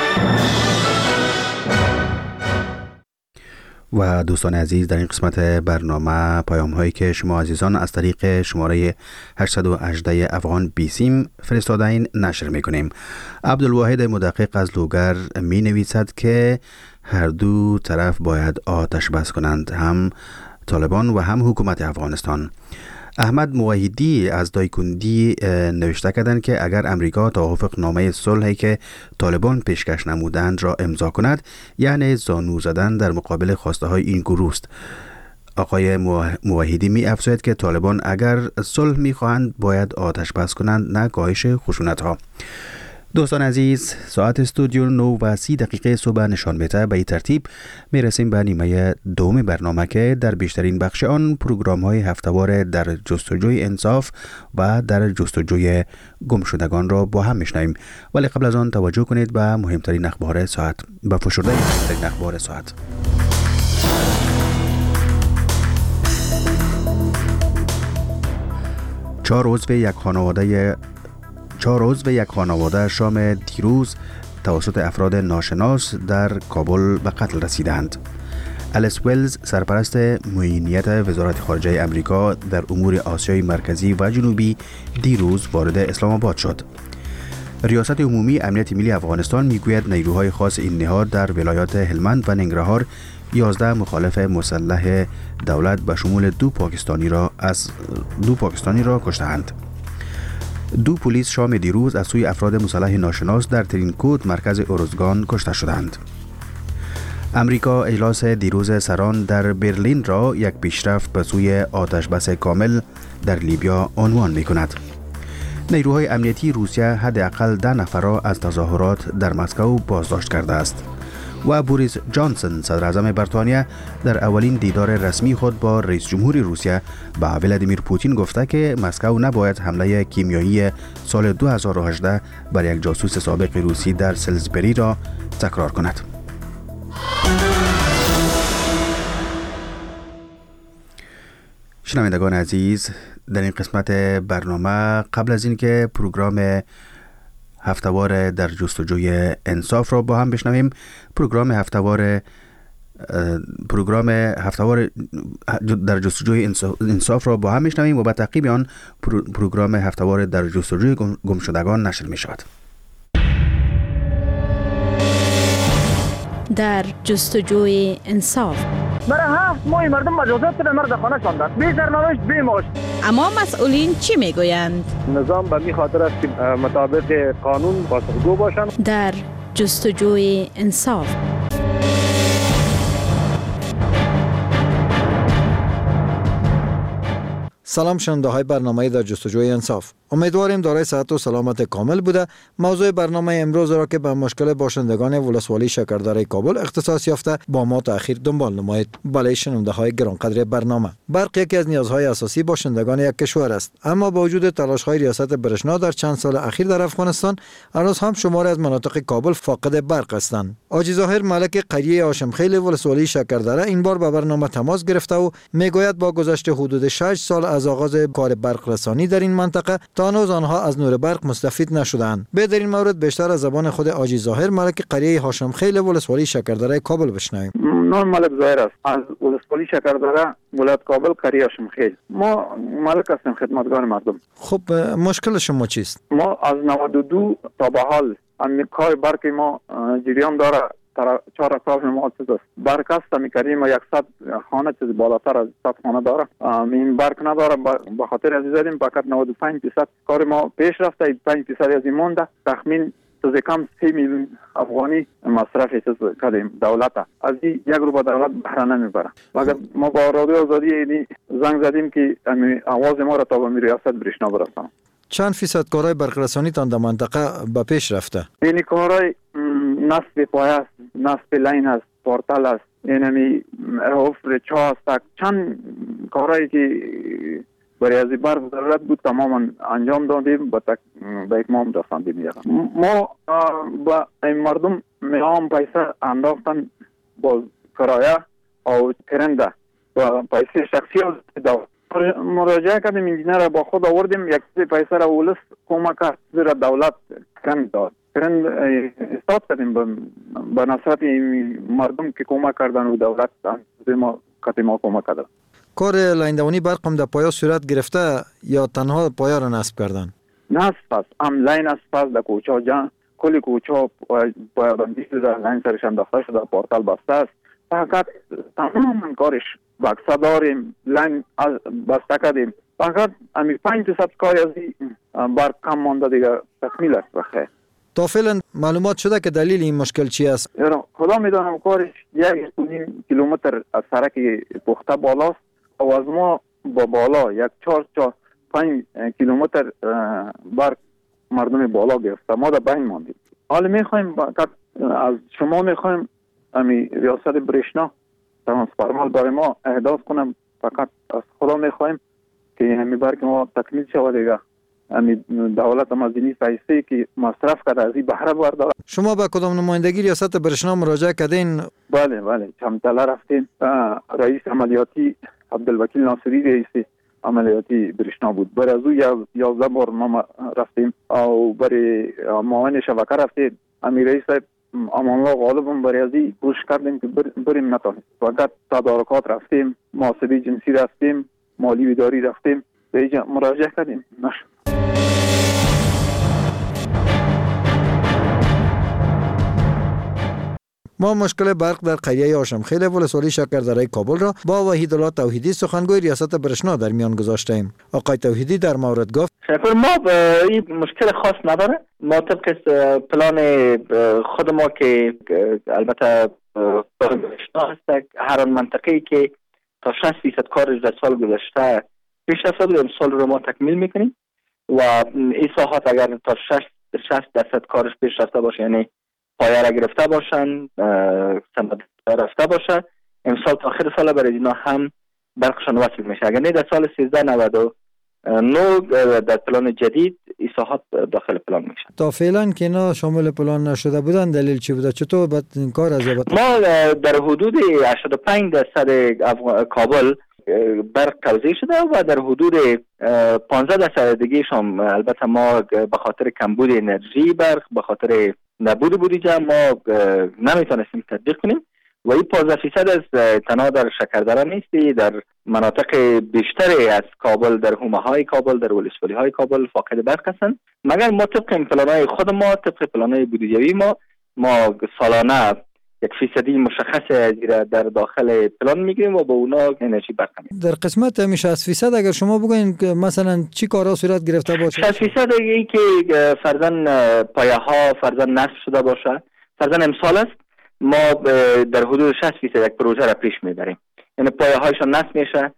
و دوستان عزیز، در این قسمت برنامه پیام هایی که شما عزیزان از طریق شماره هشت یک هشت افغان بیسیم فرستادین نشر می کنیم. عبدالواحد مدقق از لوگر می نویسد که هر دو طرف باید آتش بس کنند، هم طالبان و هم حکومت افغانستان. احمد موحدی از دایکندی نوشته کردند که اگر امریکا توافق نامه صلحی که طالبان پیشکش نمودند را امضا کند، یعنی زانو زدن در مقابل خواسته های این گروه است. آقای موحدی می افزاید که طالبان اگر صلح می خواهند باید آتش بس کنند، نه کاهش خشونت ها. دوستان عزیز، ساعت استودیو نو و سی دقیقه صبح نشان میده. به این ترتیب می رسیم به نیمه دوم برنامه که در بیشترین بخش آن پروگرام های هفته‌وار در جستجوی انصاف و در جستجوی گمشدگان را با هم میشنویم. ولی قبل از آن توجه کنید به مهمترین اخبار ساعت، به فشرده مهمترین اخبار ساعت. چهار عضو یک خانواده چهار عضو یک خانواده شام دیروز توسط افراد ناشناس در کابل به قتل رسیدند. الیس ولز، سرپرست معینیت وزارت خارجه امریکا در امور آسیای مرکزی و جنوبی، دیروز وارد اسلام آباد شد. ریاست عمومی امنیت ملی افغانستان میگوید نیروهای خاص این نهاد در ولایات هلمند و ننگرهار یازده مخالف مسلح دولت به شمول دو پاکستانی را از دو پاکستانی را کشتند. دو پلیس شام دیروز از سوی افراد مسلح ناشناس در ترینکوت مرکز اروزگان کشته شدند. امریکا اجلاس دیروز سران در برلین را یک پیشرفت به سوی آتش بس کامل در لیبیا عنوان می کند. نیروهای امنیتی روسیه حداقل ده نفر را از تظاهرات در مسکو بازداشت کرده است. و بوریس جانسون، صدر اعظم بریتانیا، در اولین دیدار رسمی خود با رئیس جمهور روسیه با ولادیمیر پوتین گفته که مسکو نباید حمله کیمیایی سال دو هزار و هجده بر یک جاسوس سابق روسی در سلزبری را تکرار کند. شنوندگان عزیز، در این قسمت برنامه قبل از اینکه پروگرام هفته‌وار در جستجوی انصاف را با هم بشنویم، پروگرام هفته‌وار پروگرام هفته‌وار در جستجوی انصاف را با هم بشنویم و به تعقیب آن پروگرام هفته‌وار در جستجوی گمشدگان نشر می شود. در جستجوی انصاف برای هفت ماه مردم مجازات در مرد خانه شاندند، بی سرنوشت بی معاش. اما مسئولین چی میگویند؟ نظام به می خاطر است که مطابق قانون پاسخگو باشند. در جستجوی انصاف سلام شنونده های برنامه در جستجوی انصاف. امیدواریم دارای صحت و سلامت کامل بوده. موضوع برنامه امروز را که به مشکل باشندگان ولسوالی شکردره کابل اختصاص یافته با ما تأخیر دنبال نمایید. بله شنونده های گرانقدر برنامه، برق یکی از نیازهای اساسی باشندگان یک کشور است، اما با وجود تلاش های ریاست برشنا در چند سال اخیر در افغانستان، هنوز هم شماری از مناطق کابل فاقد برق هستند. حاجی ظاهر ملک قریه هاشمخیل ولسوالی شکردره این بار به برنامه تماس گرفته و میگوید با گذشت حدود شش سال از آغاز کار برق رسانی در این منطقه تا هنوز آنها از نور برق مستفید نشدند. به در این مورد بیشتر از زبان خود حاجی ظاهر ملک قریه هاشمخیل ولسوالی شکردره کابل بشنویم. نام ملک ظاهر است، از ولسوالی شکردره ولایت کابل قریه هاشمخیل. ما ملک هستیم، خدمتگار مردم. خب مشکل شما چیست؟ ما از نود و دو تا به حال همین کار برق ما جریان داره. چهار اطراف مؤسسه است. برق است می‌کنیم و صد خانه چیز بالاتر از صد خانه داره. این برق نداره، به خاطر از زدیم فقط نود و پنج درصد کار ما پیش رفته، پنج درصد از این مونده. تخمین از کم سه میلیون افغانی مصرف چیز کردیم دولت از این یک رو به دولت بهره نمیبره. مگر ما با رادیو آزادی زنگ زدیم که آواز ما را تا به ریاست برشنا برسانه. چند فیصد کارهای برق رسانی تان در منطقه به پیش رفته؟ این کارهای نصب پایه است، نصب لین است، پورتال است، اینمی حفر چا است، چند کارهایی که برای از برق ضرورت بود تماما انجام دادیم به تک... به اتمام رساندیم. ما با این مردم میام پیسه انداختن با کرایه او کرنده و پیسه شخصی دولت مراجعه کردیم، انجینر با خود آوردیم، یک پیسه را ولس کمک کرد، زیرا دولت کرند داد، کرند استاد کردیم به نصرت مردم که کمک کردن و دولت ما کتی ما کمک کردن. کار لیندوانی برق هم در پایا صورت گرفته یا تنها پایا را نصب کردن؟ نصب است، هم لین است، پس در کوچه جان کلی کوچه پایا بندی شده، لین سرش انداخته شده، پورتال بسته است، فقط تمام کارش بکسه داریم، لین بسته کردیم، فقط امی پنج درصد کاری از برق کم مانده دیگه تکمیل است بخیر. تا فعلا معلومات شده که دلیل این مشکل چی است؟ خدا میدانم کارش یک کیلومتر از سرک پخته بالاست و از ما با بالا یک چهار چهار پنج کیلومتر برق مردم بالا گرفته، ما در بین ماندیم. حالا میخوایم از شما میخوایم امی ریاست برشنا ترانسفرمال برای ما احداث کنم، فقط از خدا میخوایم که همی برق ما تکمیل شود دیگه. امی دولت مزینی پیسه که مصرف کرده از این بهره برداره. شما به کدام نمایندگی ریاست برشنا مراجعه کردین؟ بله بله چمتله رفتیم، رئیس عملیاتی عبدالوکیل ناصری رئیس عملیاتی برشنا بود، برای از او یازده بار ما رفتیم او برای معاون شبکه رفتیم. امی رئیس امان الله غالب هم برای از این کوش کردیم که بریم نتانیم، فقط تدارکات رفتیم، محاسبه جنسی رفتیم، مالی اداری رفتیم، به اینجا مراجعه کردیم نشد. ما مشکل برق در قریه آشمخیل ولسوالی شکردره کابل را با وحیدالله توحیدی سخنگوی ریاست برشنا در میان گذاشتیم. آقای توحیدی در مورد گفت شکر ما این مشکل خاص نداره، ما طبق پلان خود ما که البته برشنا هست، هر منطقه‌ای که تا شصت فیصد کارش در سال گذشته پیش رفته بود امسال رو ما تکمیل میکنیم و این ساحات اگر تا شصت درصد کارش پیش رفته باشه، یعنی پایه را گرفته باشن، سند رفته باشه، امسال تا آخر سال برای اینا هم برقشان وصل میشه. اگر نه در سال سیزده نود و نه در پلان جدید این ساحات داخل پلان میشه. تا فعلا که اینا شامل پلان نشده بودن دلیل چی بوده؟ چطور بعد این کار از یابد؟ ما در حدود هشتاد و پنج درصد کابل برق توزیع شده و در حدود پانزده درصد دیگه شام البته ما به خاطر کمبود انرژی برق، به خاطر نبود بودجه ما نمیتونستیم تطبیق کنیم و این پانزده فیصد از تنها در شکردره نیستی، در مناطق بیشتری از کابل، در حومه های کابل، در ولسوالی های کابل فاقد برق هستند. مگر ما طبق پلان های خود ما، طبق پلان های بودجوی ما ما سالانه یک فیصدی مشخص در داخل پلان میگیریم و با اونا انرژی برق میگیریم. در قسمت میشه از فیصد اگر شما بگوین که مثلا چی کارا صورت گرفته باشه؟ شصت فیصد ای که فرضاً پایه ها فرضاً نصب شده باشه، فرضاً امسال است ما در حدود شصت فیصد یک پروژه را پیش میبریم، یعنی پایه هایشان نصب میشه،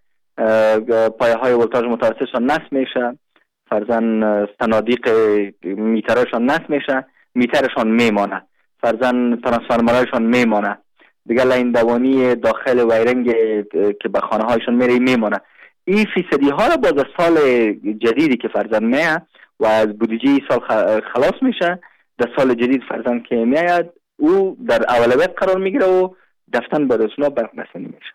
پایه های ولتاژ متوسطشان نصب میشه، فرضاً صنادیق میترشان نصب میشه، میترشان میمانه، فرضاً ترانسفرمرهایشان میمانه دیگه، لین دوانی داخل وایرنگ که به خانه هایشان میره میمانه. این فیصدی ها را باز سال جدیدی که فرضاً میه و از بودجه سال خلاص میشه، در سال جدید فرضاً که میاد او در اولویت قرار میگیره و دفتن به رسونا برق رسانی میشه.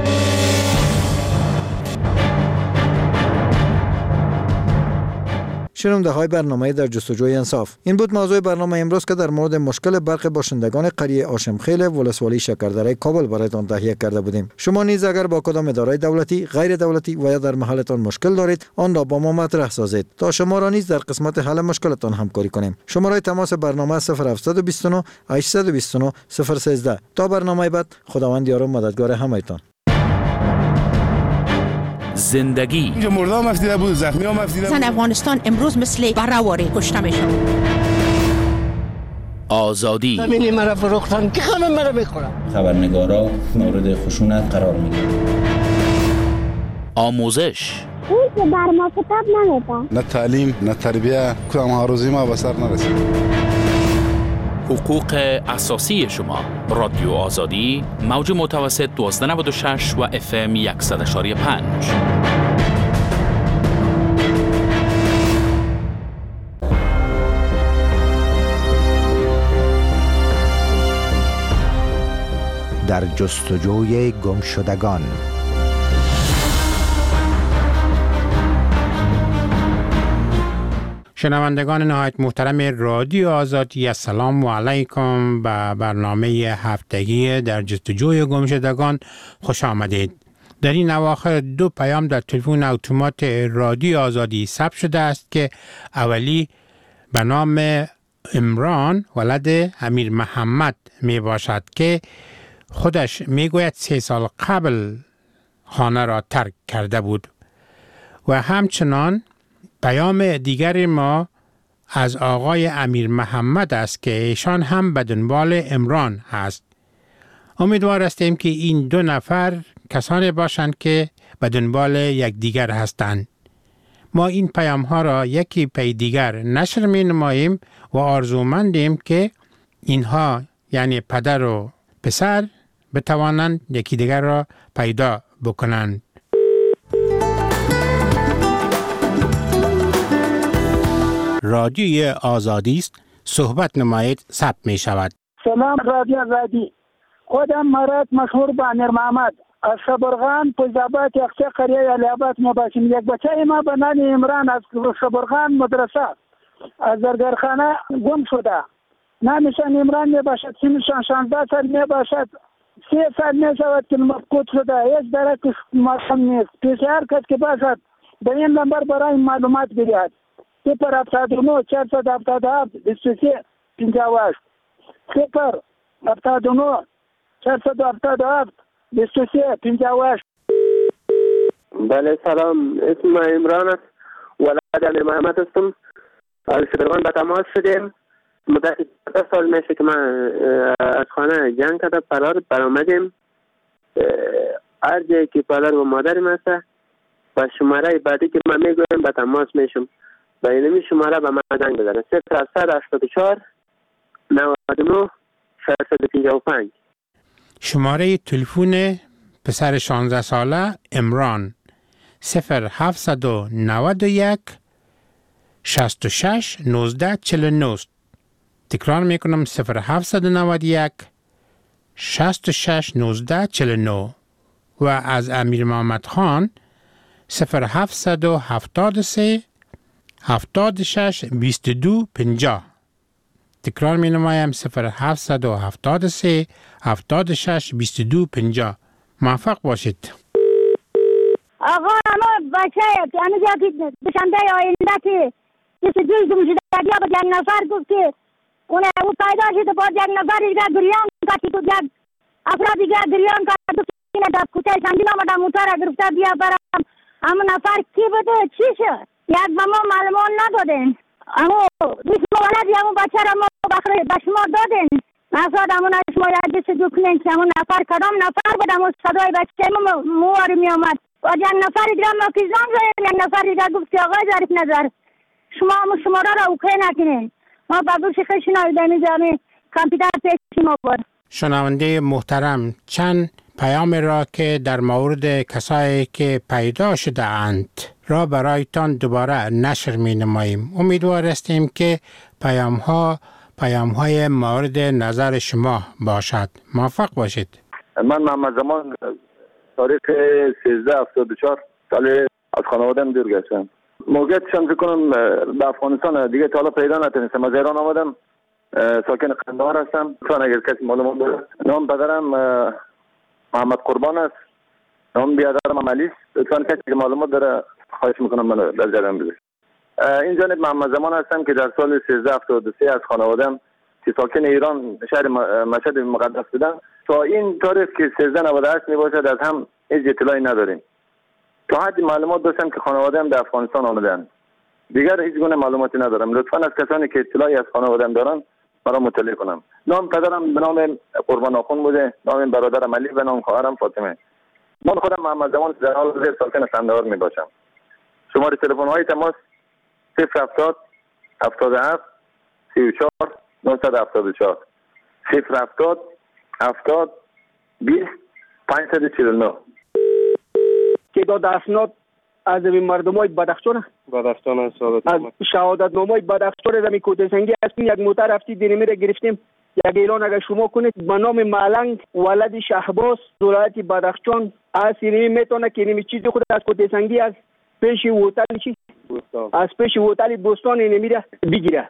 شنونده های برنامه در جستجوی انصاف، این بود موضوع برنامه امروز که در مورد مشکل برق باشندگان قریه آشمخیل ولسوالی شکردره کابل برایتان تهیه کرده بودیم. شما نیز اگر با کدام اداره دولتی، غیر دولتی و یا در محلتان مشکل دارید، آن را با ما مطرح سازید تا شما را نیز در قسمت حل مشکلتان همکاری کنیم. شماره تماس برنامه صفر هفت دو نه هشت دو نه صفر یک سه. تا برنامه بعد، خداوند یار و مددگار همه‌تان. زندگی اینجا مردا هم افتیده بود، زخمی هم افتیده بود. زن افغانستان امروز مثل برهواری کشته میشه. آزادی زمینی مرا فروختن که همه مرا میخورن. خبرنگارا مورد خشونت قرار میگیرن. آموزش اون که بر ما کتاب نمیده. نه تعلیم نه تربیه، کدام ها روزی ما به سر نرسید. حقوق اساسی شما. رادیو آزادی، موج متوسط دوازده نود و شش و اف ام صد و یک و پنج. در جستجوی گمشدگان. شنوندگان نهایت محترم رادیو آزادی، السلام علیکم. به برنامه هفتگی در جستجوی گمشدگان خوش آمدید. در این اواخر دو پیام در تلفن اتومات رادیو آزادی ثبت شده است که اولی به نام عمران ولد امیر محمد می باشد که خودش می گوید سه سال قبل خانه را ترک کرده بود. و همچنان پیام دیگر ما از آقای امیر محمد است که ایشان هم به دنبال عمران هست. امیدوار هستیم که این دو نفر کسانی باشند که به دنبال یک دیگر هستند. ما این پیام ها را یکی پی دیگر نشر می نماییم و آرزومندیم که اینها یعنی پدر و پسر بتوانند یکی دیگر را پیدا بکنند. رادیوی آزادی است، صحبت نمایید، ثبت می شود. سلام رادیو آزادی. خودم مرد مشهور به امیر محمد از شبرغان پوزاباد یخچه قریه علیاباد می باشیم. یک بچه ما به نام عمران از شبرغان مدرسه از زرگرخانه گم شده. نامشان عمران می باشد، سنشان شانزده سال می باشد. سه سال می شود که مفقود شده. هیچ درکش معلوم نیست. پیشهر کس که باشد به این نمبر برای معلومات بیاید. صفر هفتاد و نه چهارصد هفتاد و هفت بیست و سه پنجاه و هشت صفر هفتاد و نه چهارصد هفتاد و هفت بیست و سه پنجاه و هشت. بله سلام، اسم من عمران است، ولد امیر محمد هستم. از شبرغان به تماس شدیم. مدت دو سال میشه که من از خانه جنگ کرده فرار برآمدیم. هر جایی که پدر و مادرم هست و شماره بعدی که من میگویم به تماس میشم. با اینمی شماره به من زنگ بزنه. صفر هفتصد هشتاد و چهار نود و نه ششصد و پنجاه و پنج. شماره تلفن پسر شانزده ساله عمران صفر هفتصد و نود و یک شصت و شش نوزده چهل و نه. تکرار میکنم صفر هفتصد و نود و یک شصت و شش نوزده چهل و نه. و از امیر محمد خان صفر هفتصد و هفتاد و سه هفتاد و شش بیست و دو پنجاه. تکرار می نمایم صفر هفتصد و هفتاد و سه هفتاد و شش بیست و دو پنجاه. موفق باشید. آقا ما بچه هنوز یکی دوشنبه آینده که کسی جوی گمشدگی با یک نفر گفت که اون او پیدا شده با یک نفر دیگر گریان کرد که یک افراد دیگر گریان کرد که در کوچه سنگین آمده موتر گرفته بیا برم. اما نفر کی بوده چی شد؟ یک به ما معلومات ندادن. اما بیست مولد یا اون بچه را ما به شما دادن. نفراد همون از شما یادی سجو کنین که همون نفر کدام نفر بود. همون صدای بچه ما مواری می آمد. و یک نفر دیگر ما کیزان زدیم. یک نفر دیگر گفت که آقای ظریف نظر شما همون شماره را اوکی نکنین. ما با گوش خشی نایدمی جامعه کامپیوتر پیشی ما بود. شنونده محترم، چند پیام را که در مورد کسایی که پیدا شده اند را برایتان دوباره نشر می نماییم. امیدوار هستیم که پیام ها پیام های مورد نظر شما باشد. موفق باشید. من محمد زمان تاریخ سیزده هفتاد و چهار سال از خانوادم دور گشتم. موقعیتشان بکنم به افغانستان دیگه تا حالا پیدا نتونستم. از ایران آمدم، ساکن قندهار هستم. چون اگر کسی معلومات داره، نام پدرم محمد قربان است، نام بیادرم علی است. چون کسی که معلومات داره خواهش میکنم منو در جریان بذارید. این جانب محمد زمان هستم که در سال سیزده هفتاد و سه از خانوادم که ساکن ایران شهر مشهد مقدس بودم تا این تاریخ که سیزده نود و هشت میباشد از هم هیچ اطلاعی نداریم. تا حدی معلومات داشتم که خانواده‌ام در افغانستان آمدن. دیگر هیچ گونه معلوماتی ندارم. لطفاً از کسانی که اطلاعی از خانواده‌ام دارن مرا مطلع کنم. نام پدرم به نام قربان آخون بوده، نام برادرم علی و نام خواهرم فاطمه. من خودم محمد زمان در حال حاضر ساکن قندهار می باشم. شماره تلفن های تماس صفر هفتاد هفتاد و هفت سی و چهار نهصد و هفتاد و چهار صفر هفتاد هفتاد بیست پانصد و چهل و نه. تعداد اسناد از این مردمای بدخشان بدخشان است. از شهادت نامه بدخشان زمین کوته سنگی هستیم. یک موتر رفتی دینمی را گرفتیم. یک اعلان اگر شما کنید به نام ملنگ ولد شهباز ولایت بدخشان از اینمی میتونه که اینمی چیز خود از کوته سنگی از پیش هتل چی از پیش هتل بوستان اینمی را بگیره.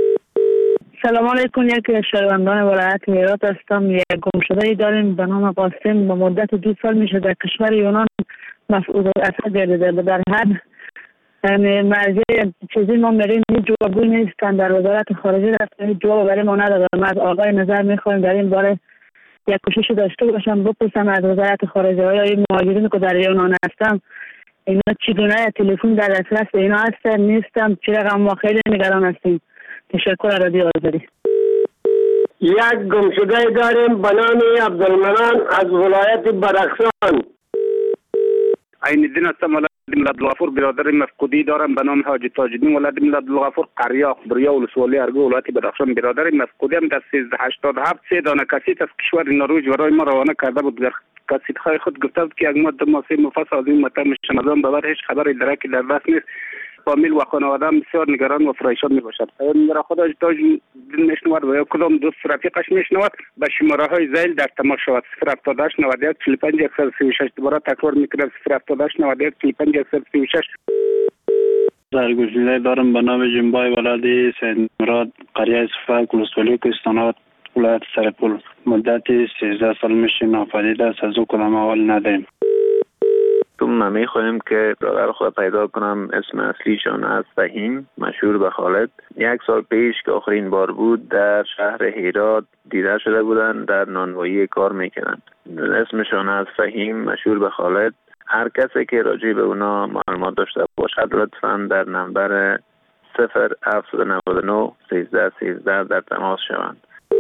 سلام علیکم. یک شهروندان ولایت هرات هستم. یک گمشده داریم به نام قاسم. به مدت دو سال میشه در کشور یونان مفعول اثر گردیده. در هر مرجع چیزی ما میریم هیچ جوابی نیستن. در وزارت خارجه رفتیم هیچ جواب برای ما ندادن. ما از آقای نظر میخوایم در این باره یک کوشش داشته باشم بپرسم از وزارت خارجه های این مهاجرین که در یونان هستم اینا چی دونه تلفن در دسترس اینا هستن نیستم چه رقم ما خیلی نگران هستیم. تشکر رادیو آزادی. یک گمشده داریم به نام عبدالمنان از ولایت بدخشان. عین الدین هستم. ولد ملت الغفور. برادر مفقودی دارم به نام حاجی تاج الدین. ولد ملت الغفور قریه اخبریا ولسوالی ارگو ولایت بدخشان. برادر مفقودی هم در سیزده هشتاد و هفت سه دانه کسیت از کشور نروژ برای ما روانه کرده بود. در کسیت‌های خود گفته بود که یک ماده ماسه مفصل از این مطلب میشن از آن ببر هیچ خبری درکی در دست نیست. فامیل و خانواده بسیار نگران و پریشان میباشد. میگه خودش تاج میشنود و یا کدام دوست رفیقش میشنود به شماره های زیل در تماس شود. صفر هفتاد و هشت نود و یک چهل و پنج صفر سی و شش. دوباره تکرار میکنم صفر هفتاد و هشت نود و یک چهل و پنج صفر سی و شش. در گزینه دارم به نام جنبای ولد سید مراد قریه صفک ولسوالی کوهستان ولایت سرپل. مدت سیزده سال میشه ناپدید است. از او کدام احوال نداریم. تو نمی خواهیم که برادر خود پیدا کنم. اسم اصلیشان از فهیم مشهور به خالد. یک سال پیش که آخرین بار بود در شهر هرات دیده شده بودند. در نانوایی کار میکنند. اسمشان از فهیم مشهور به خالد. هر کسی که راجع به اونا معلومات داشته باشد لطفاً در نمبر صفر هفت نه نه سیزده سیزده در تماس شوند.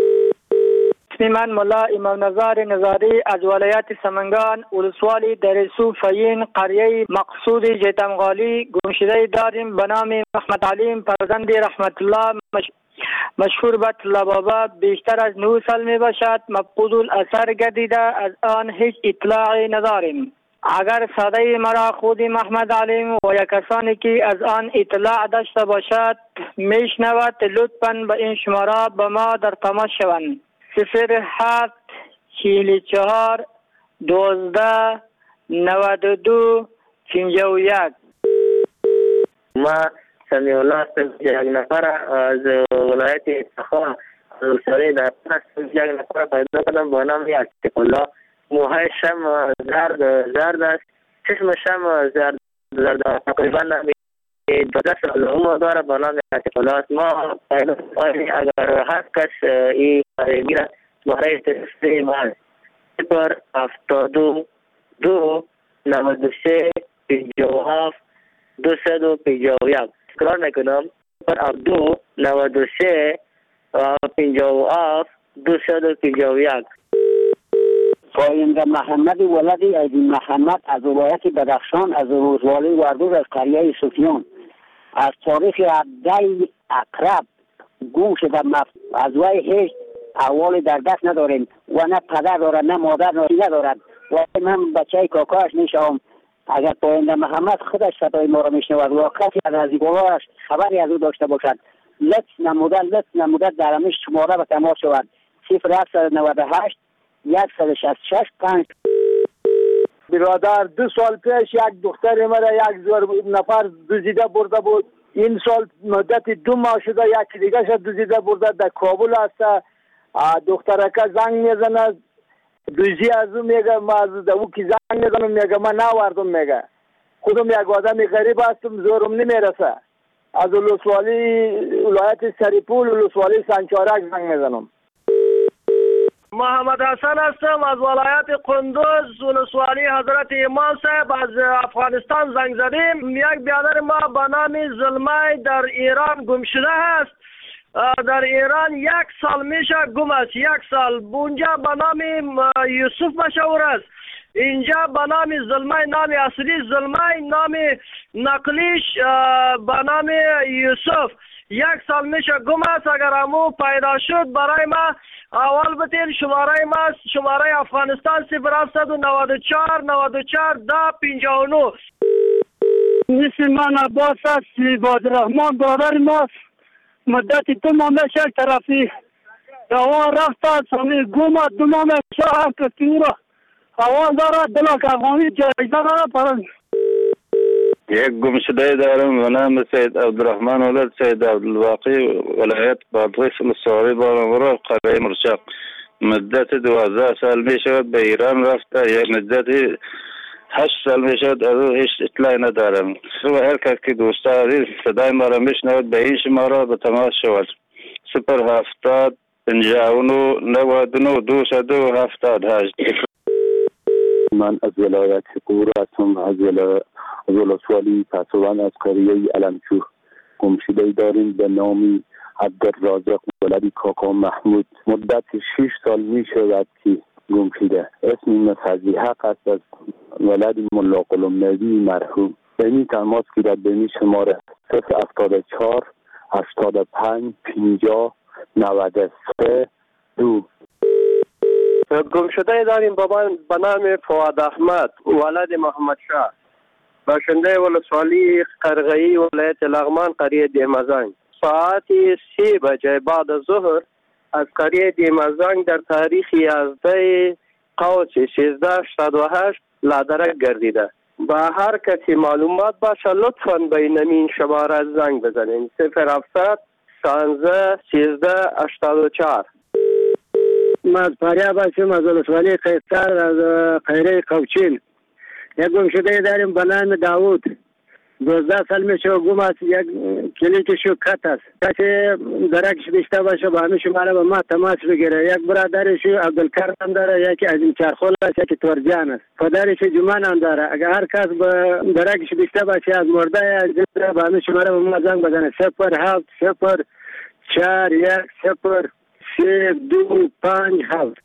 اسم من ملا امام نظار نظاری از ولایت سمنگان ولسوالی درسو فین قریه مقصود جتمغالی گمشده داریم به نام محمد علیم فرزند رحمت الله مش... مشهور به طلا بابا. بیشتر از نه سال می باشد مفقود الاثر گردیده. از آن هیچ اطلاعی نداریم. اگر صدای مرا خود محمد علیم و یا کسانی که از آن اطلاع داشته باشد میشنود لطفاً به این شماره به ما در تماس شوند. صفر هفت چهل و چهار دوازده نود و دو پنجاه و یک. ما سمیع الله هستم. یک نفر از ولایت استخا از سری در هستم. یک نفر پیدا کردم با نام عتیق الله. موهای شم زرد زرد است. چشمش هم زرد زرد تقریبا دوازده سال عمر داره با نام عتیق الله است. ما پیدا اگر هست کس این میره برای تلفن ما صفر هفتاد و دو نود و سه پنجاه و هفت دویست و پنجاه و یک. تکرار میکنم صفر هفتاد و دو نود و سه پنجاه و هفت دویست و پنجاه و یک. پاینده محمد ولدی از محمد از ولایت بدخشان از روزوالی وردوز از قریه سفیان. از تاریخ هفده اقرب گم شده. از وی هیچ احوالی در دست نداریم و نه پدر دارد نه مادر ندارد و من بچه کاکاش میشم. اگر پاینده محمد خودش صدای ما را میشنود و کسی از نزدیکانش خبری از او داشته باشد لطف نموده لطف نموده در همیش شماره به تماس شود. صفر هفت نود و هشت صد و شصت و شش پنج. برادر دو سال پیش یک دختر مرا یک نفر دزدیده برده بود. این سال مدت دو ماه شده یک دیگه شد دزدیده برده. در کابل هست. دخترکه زنگ میزنه دوزی از اون میگه ما از او که زنگ میزنم میگه من نوردم. میگه خودم یک آدم غریب هستم زورم نمیرسه. از ولسوالی ولایت سرپول ولسوالی سنچارک زنگ میزنم. محمد حسن هستم از ولایت قندوز ولسوالی حضرت امام صاحب از افغانستان زنگ زدیم. یک برادر ما به نام زلمه در ایران گم شده است. در ایران یک سال میشه گم است. یک سال اونجا به نام یوسف مشهور است. اینجا به نام زلمه نام اصلی زلمه نام نقلیش به نام یوسف. یک سال میشه گم است. اگر امو پیدا شد برای ما اول بتین. شماره ما شماره افغانستان صفر هفتصد و نود و چهار نود و چهار ده پنجاه و نه. اسم من عباس است، عبادالرحمن برادر ماست. مدت دو ماه میشه طرفی دوان رفت است، همین گم است. دو ماه میشه که تیرا آواز دارد دلک افغانی جایزه دارد پرند. یک گمشده دارم و نام سید عبدالرحمن ولد سید عبدالواقی ولایت بادغیس الصواری بارمورا قریه مرشق. مدت دوازده سال می شود به ایران رفته. یک مدت هشت سال می شود از او هیچ اطلاعی ندارم. و هر کس که دوست دارید صدای ما را میشنود به این شماره به تماس شود. صفر هفتاد پنجاه و نه نود و نه دویست و دو هفتاد و هشت. من از ولایت قور هستم، از ولسوالی پسوان از قریه علمچوه. گمشده داریم به نام عبدالرازق ولدی کاکا محمود. مدت شش سال می شود که گمشده. اسم مسعدی حق است از ولد ملا غلام نبی مرحوم. به این تماس گیرد به این شماره صفر هفتاد و چهار هشتاد و پنج پنجاه نود و سه دو. گمشده داریم به نام فواد احمد ولد محمد شاه، باشنده ولسوالی قرغه‌ای ولایت لغمان قریه دیمزنگ. ساعت سه بجه بعد از ظهر از قریه دیمزنگ در تاریخ یازده قوس سیزده هشتاد و هشت لادرک گردیده. با هر کسی معلومات باشه لطفاً به این شماره زنگ بزنین. صفر هفتصد شانزده سیزده هشتاد و چهار. من از فاریاب هستم، از ولسوالی قیصر از قیره قوچین. یک گمشده داریم به نام داوود. دوازده سال میشه گم است. یک کلیکشو کت است. کسی درکش بیشتر باشه با همه شماره به ما تماس بگیره. یک برادرشو عبدالکرم هم داره، یکی عظیم چرخول است، یکی تورجان است. پدرش جمان هم داره. اگر هر کس به درکش بیشتر باشه از مرده یا زنده با همه شماره به ما زنگ بزنه. صفر هفت صفر چهار یک صفر سه دو پنج هفت.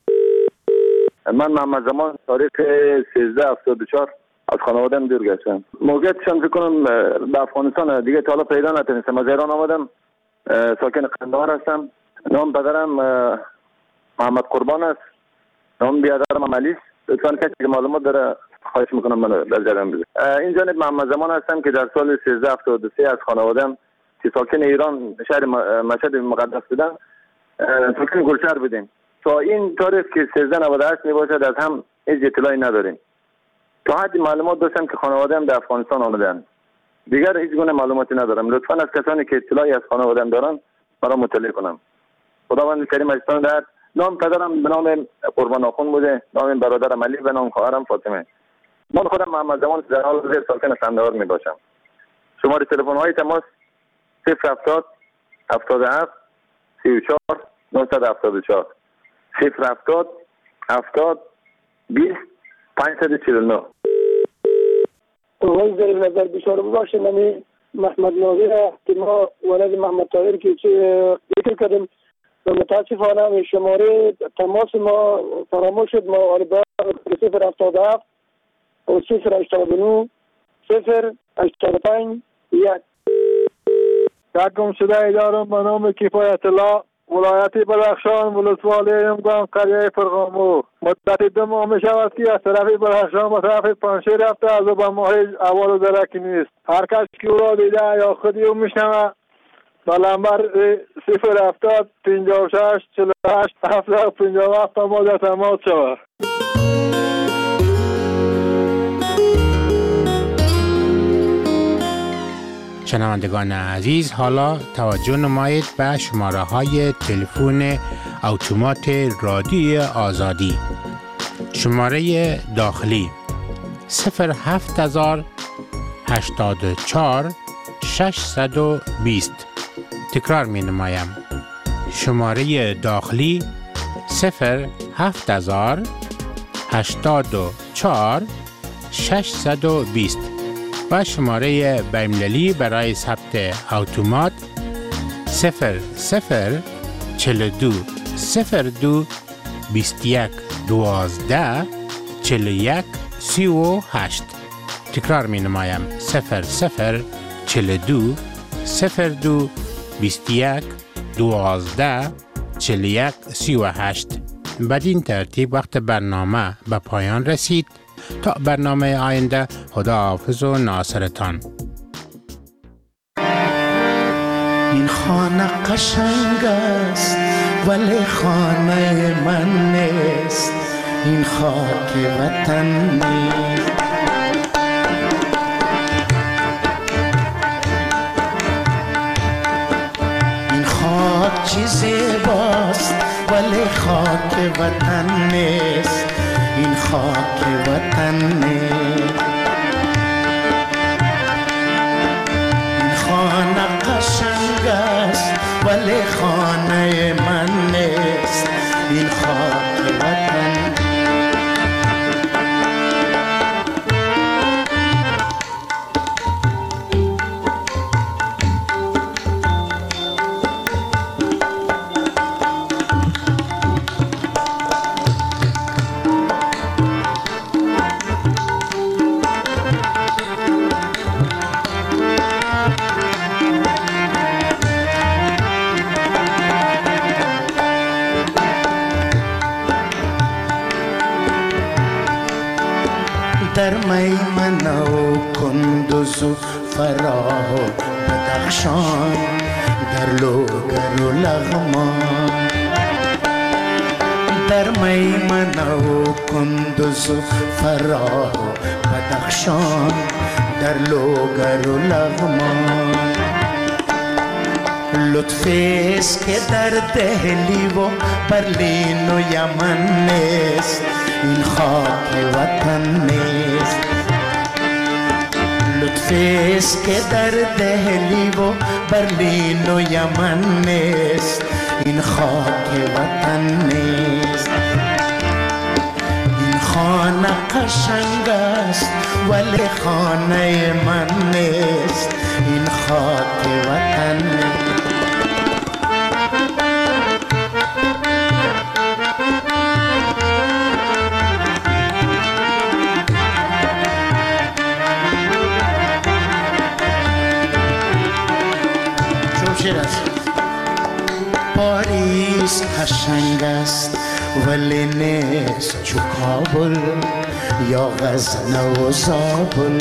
من محمد زمان تاریخ سیزده هفتاد و چهار از خانوادم دور گشتم. موقعیتشان فکر کنم به افغانستان دیگه تا حالا پیدا نتونستم. از ایران آمدم، ساکن قندهار هستم. نام پدرم محمد قربان است، نام بیادرم علی است. لطفاً کسی که معلومات داره خواهش میکنم من در جریان بذاره. این جانب محمد زمان هستم که در سال سیزده هفتاد و سه از خانوادم که ساکن ایران شهر مشهد مقدس بودن ساکن گلشهر بودیم. تا این تاریخ که سیزده نود و هشت میباشد از هم هیچ اطلاعی نداریم. تا حدی معلومات داشتم که خانواده هم در افغانستان آمدن. دیگر هیچ گونه معلوماتی ندارم. لطفاً از کسانی که اطلاعی از خانواده هم دارن مرا مطلع کنم. خداوند کریم اجتان دهد. نام پدرم به نام قربان آخون بوده، نام برادرم علی، به نام خواهرم فاطمه. من خودم محمد زمان در حال حاضر ساکن قندهار می باشم. شماره تلفن های تماس صفر هفتاد هفتاد و هفت سی و چهار نهصد و هفتاد و چهار صفر هفتاد هفتاد بیست پانصد و چهل و نه. اولی در نظر بشار باشه نمی محمد ناظر که ما ولد محمد طاهر که ذکر کردیم و متاسفانه شماره تماس ما فراموش شد. ما آربا صفر هفتاد و هفت و صفر هشتاد و نه صفر هشتاد و پنج یک. یک گمشده دارم به نام کفایت الله ولایت بدخشان ولسوالی امگان قریه فرغامو. مدت دو ماه می شود که از طرف بدخشان به طرف پنشیر رفته، از او به ماه اول و درکی نیست. هر کس که او را دیده یا خودی او می شنوه به نمبر صفر هفتاد پنجاه و شش چهل و هشت هفتاد پنجاه و هفت ما در تماس شود. شنوندگان عزیز، حالا توجه نمایید به شماره های تلفن اتومات رادیو آزادی. شماره داخلی صفر هفت هزار هشتاد و چهار ششصد و بیست. تکرار می نمایم. شماره داخلی صفر هفت هزار هشتاد و چهار ششصد و بیست و شماره بین‌المللی برای ثبت اتومات صفر صفر چهل و دو صفر دو بیست و یک دوازده چهل و یک سی و هشت. تکرار می نمایم. صفر صفر چهل و دو صفر دو بیست و یک دوازده چهل و یک سی و هشت. بدین ترتیب وقت برنامه به پایان رسید. تا برنامه آینده، خداحافظ و ناصرتان. این خانه قشنگ است ولی خانه من نیست، این خاک وطن نیست. این خاک چیزی باست ولی خاک وطن نیست، این خاک وطن نیست. این خانه قشنگ است ولی خانه من نیست، این خاک وطن. در میمنه و کندوز و فراه و بدخشان، در لوگر و لغمان. در میمنه و کندوز و فراه و بدخشان، در لوگر و لغمان. لطفیست که در دهلی و برلین و یمن نیست، این خاک وطن نیست. لطفیست که در دهلی و برلین و یمن نیست، این خاک وطن نیست. این خانه قشنگ است ولی خانه من نیست، این خاک وطن نیست. پاریس قشنگ است ولی نیست چو کابل یا غزنه و زابل.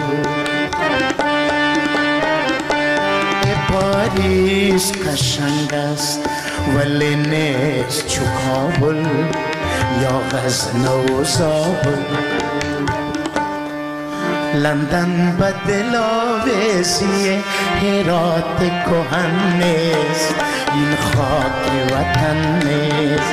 پاریس قشنگ است ولی نیست چو کابل یا غزنه و زابل. لندن به دلاویزی هرات کهن نیست، این خاک وطن نیست.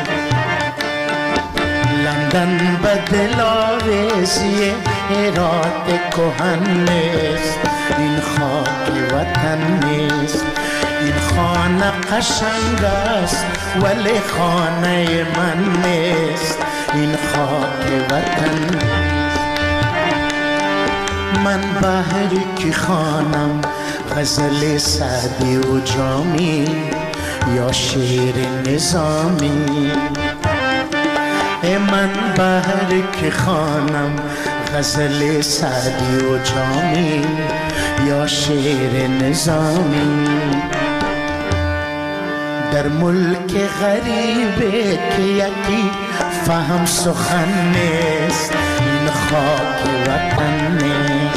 لندن به دلاویزی هرات کهن نیست، این خاک وطن نیست. این خانه قشنگ است ولی خانه من نیست، این خاک وطن نیست. من بهری که خانم غزل سعدی و جامی یا شعر نظامی. من بهری که خانم غزل سعدی و جامی یا شعر نظامی. در ملک غریبه که یکی فهم سخن نیست، این خاک وطن نیست.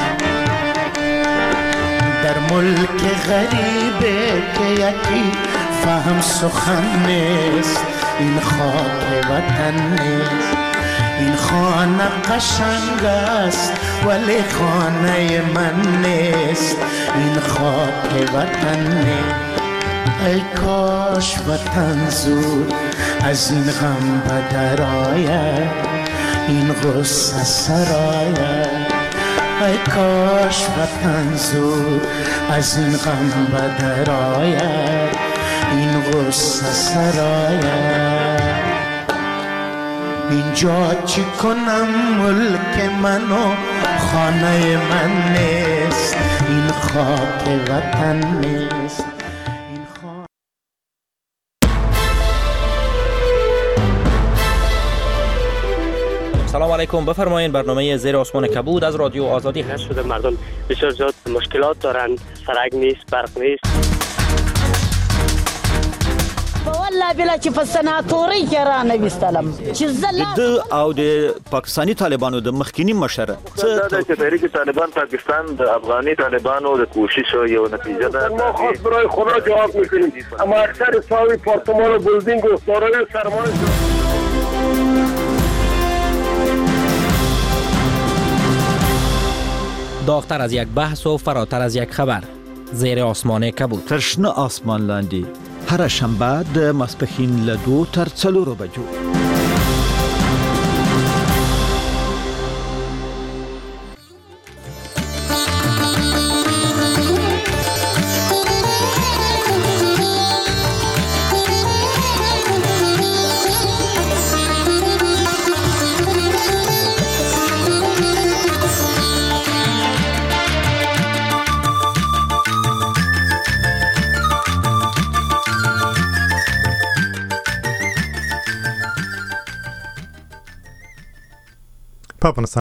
در ملک غریبه که یکی فهم سخن نیست، این خاک وطن نیست. این خانه قشنگ است ولی خانه من نیست، این خاک وطن نیست. ای کاش وطن زود از این غم بدر آید، این غصه سراید. ای کاش وطن زود از این غم بدر آید، این غصه سراید. اینجا چی کنم ملک من و خانه من نیست، این خاک وطن نیست. سلام علیکم، بفرمایید. برنامه زیر آسمان کبود از رادیو آزادی هست. شده مردم بسیار زیاد مشکلات دارند، سرک نیست، برق نیست. والله بلا چې په سناتوري کې را نویستلم چې زله د او د پاکستانی طالبانو د مخکینی مشر څه د تحریک طالبان پاکستان د افغاني طالبانو د کوشش یو نتیجه ده. ما خاص برای خدا جواب میکنیم اما اکثر ساوی پارتمان بلدینگ و سارای سرمان داغتر از یک بحث و فراتر از یک خبر. زیر آسمان کبود. ترشنه آسمان لاندی. هر شنبه د ماسپښین له دو تر څلورو بجو. په افغانستان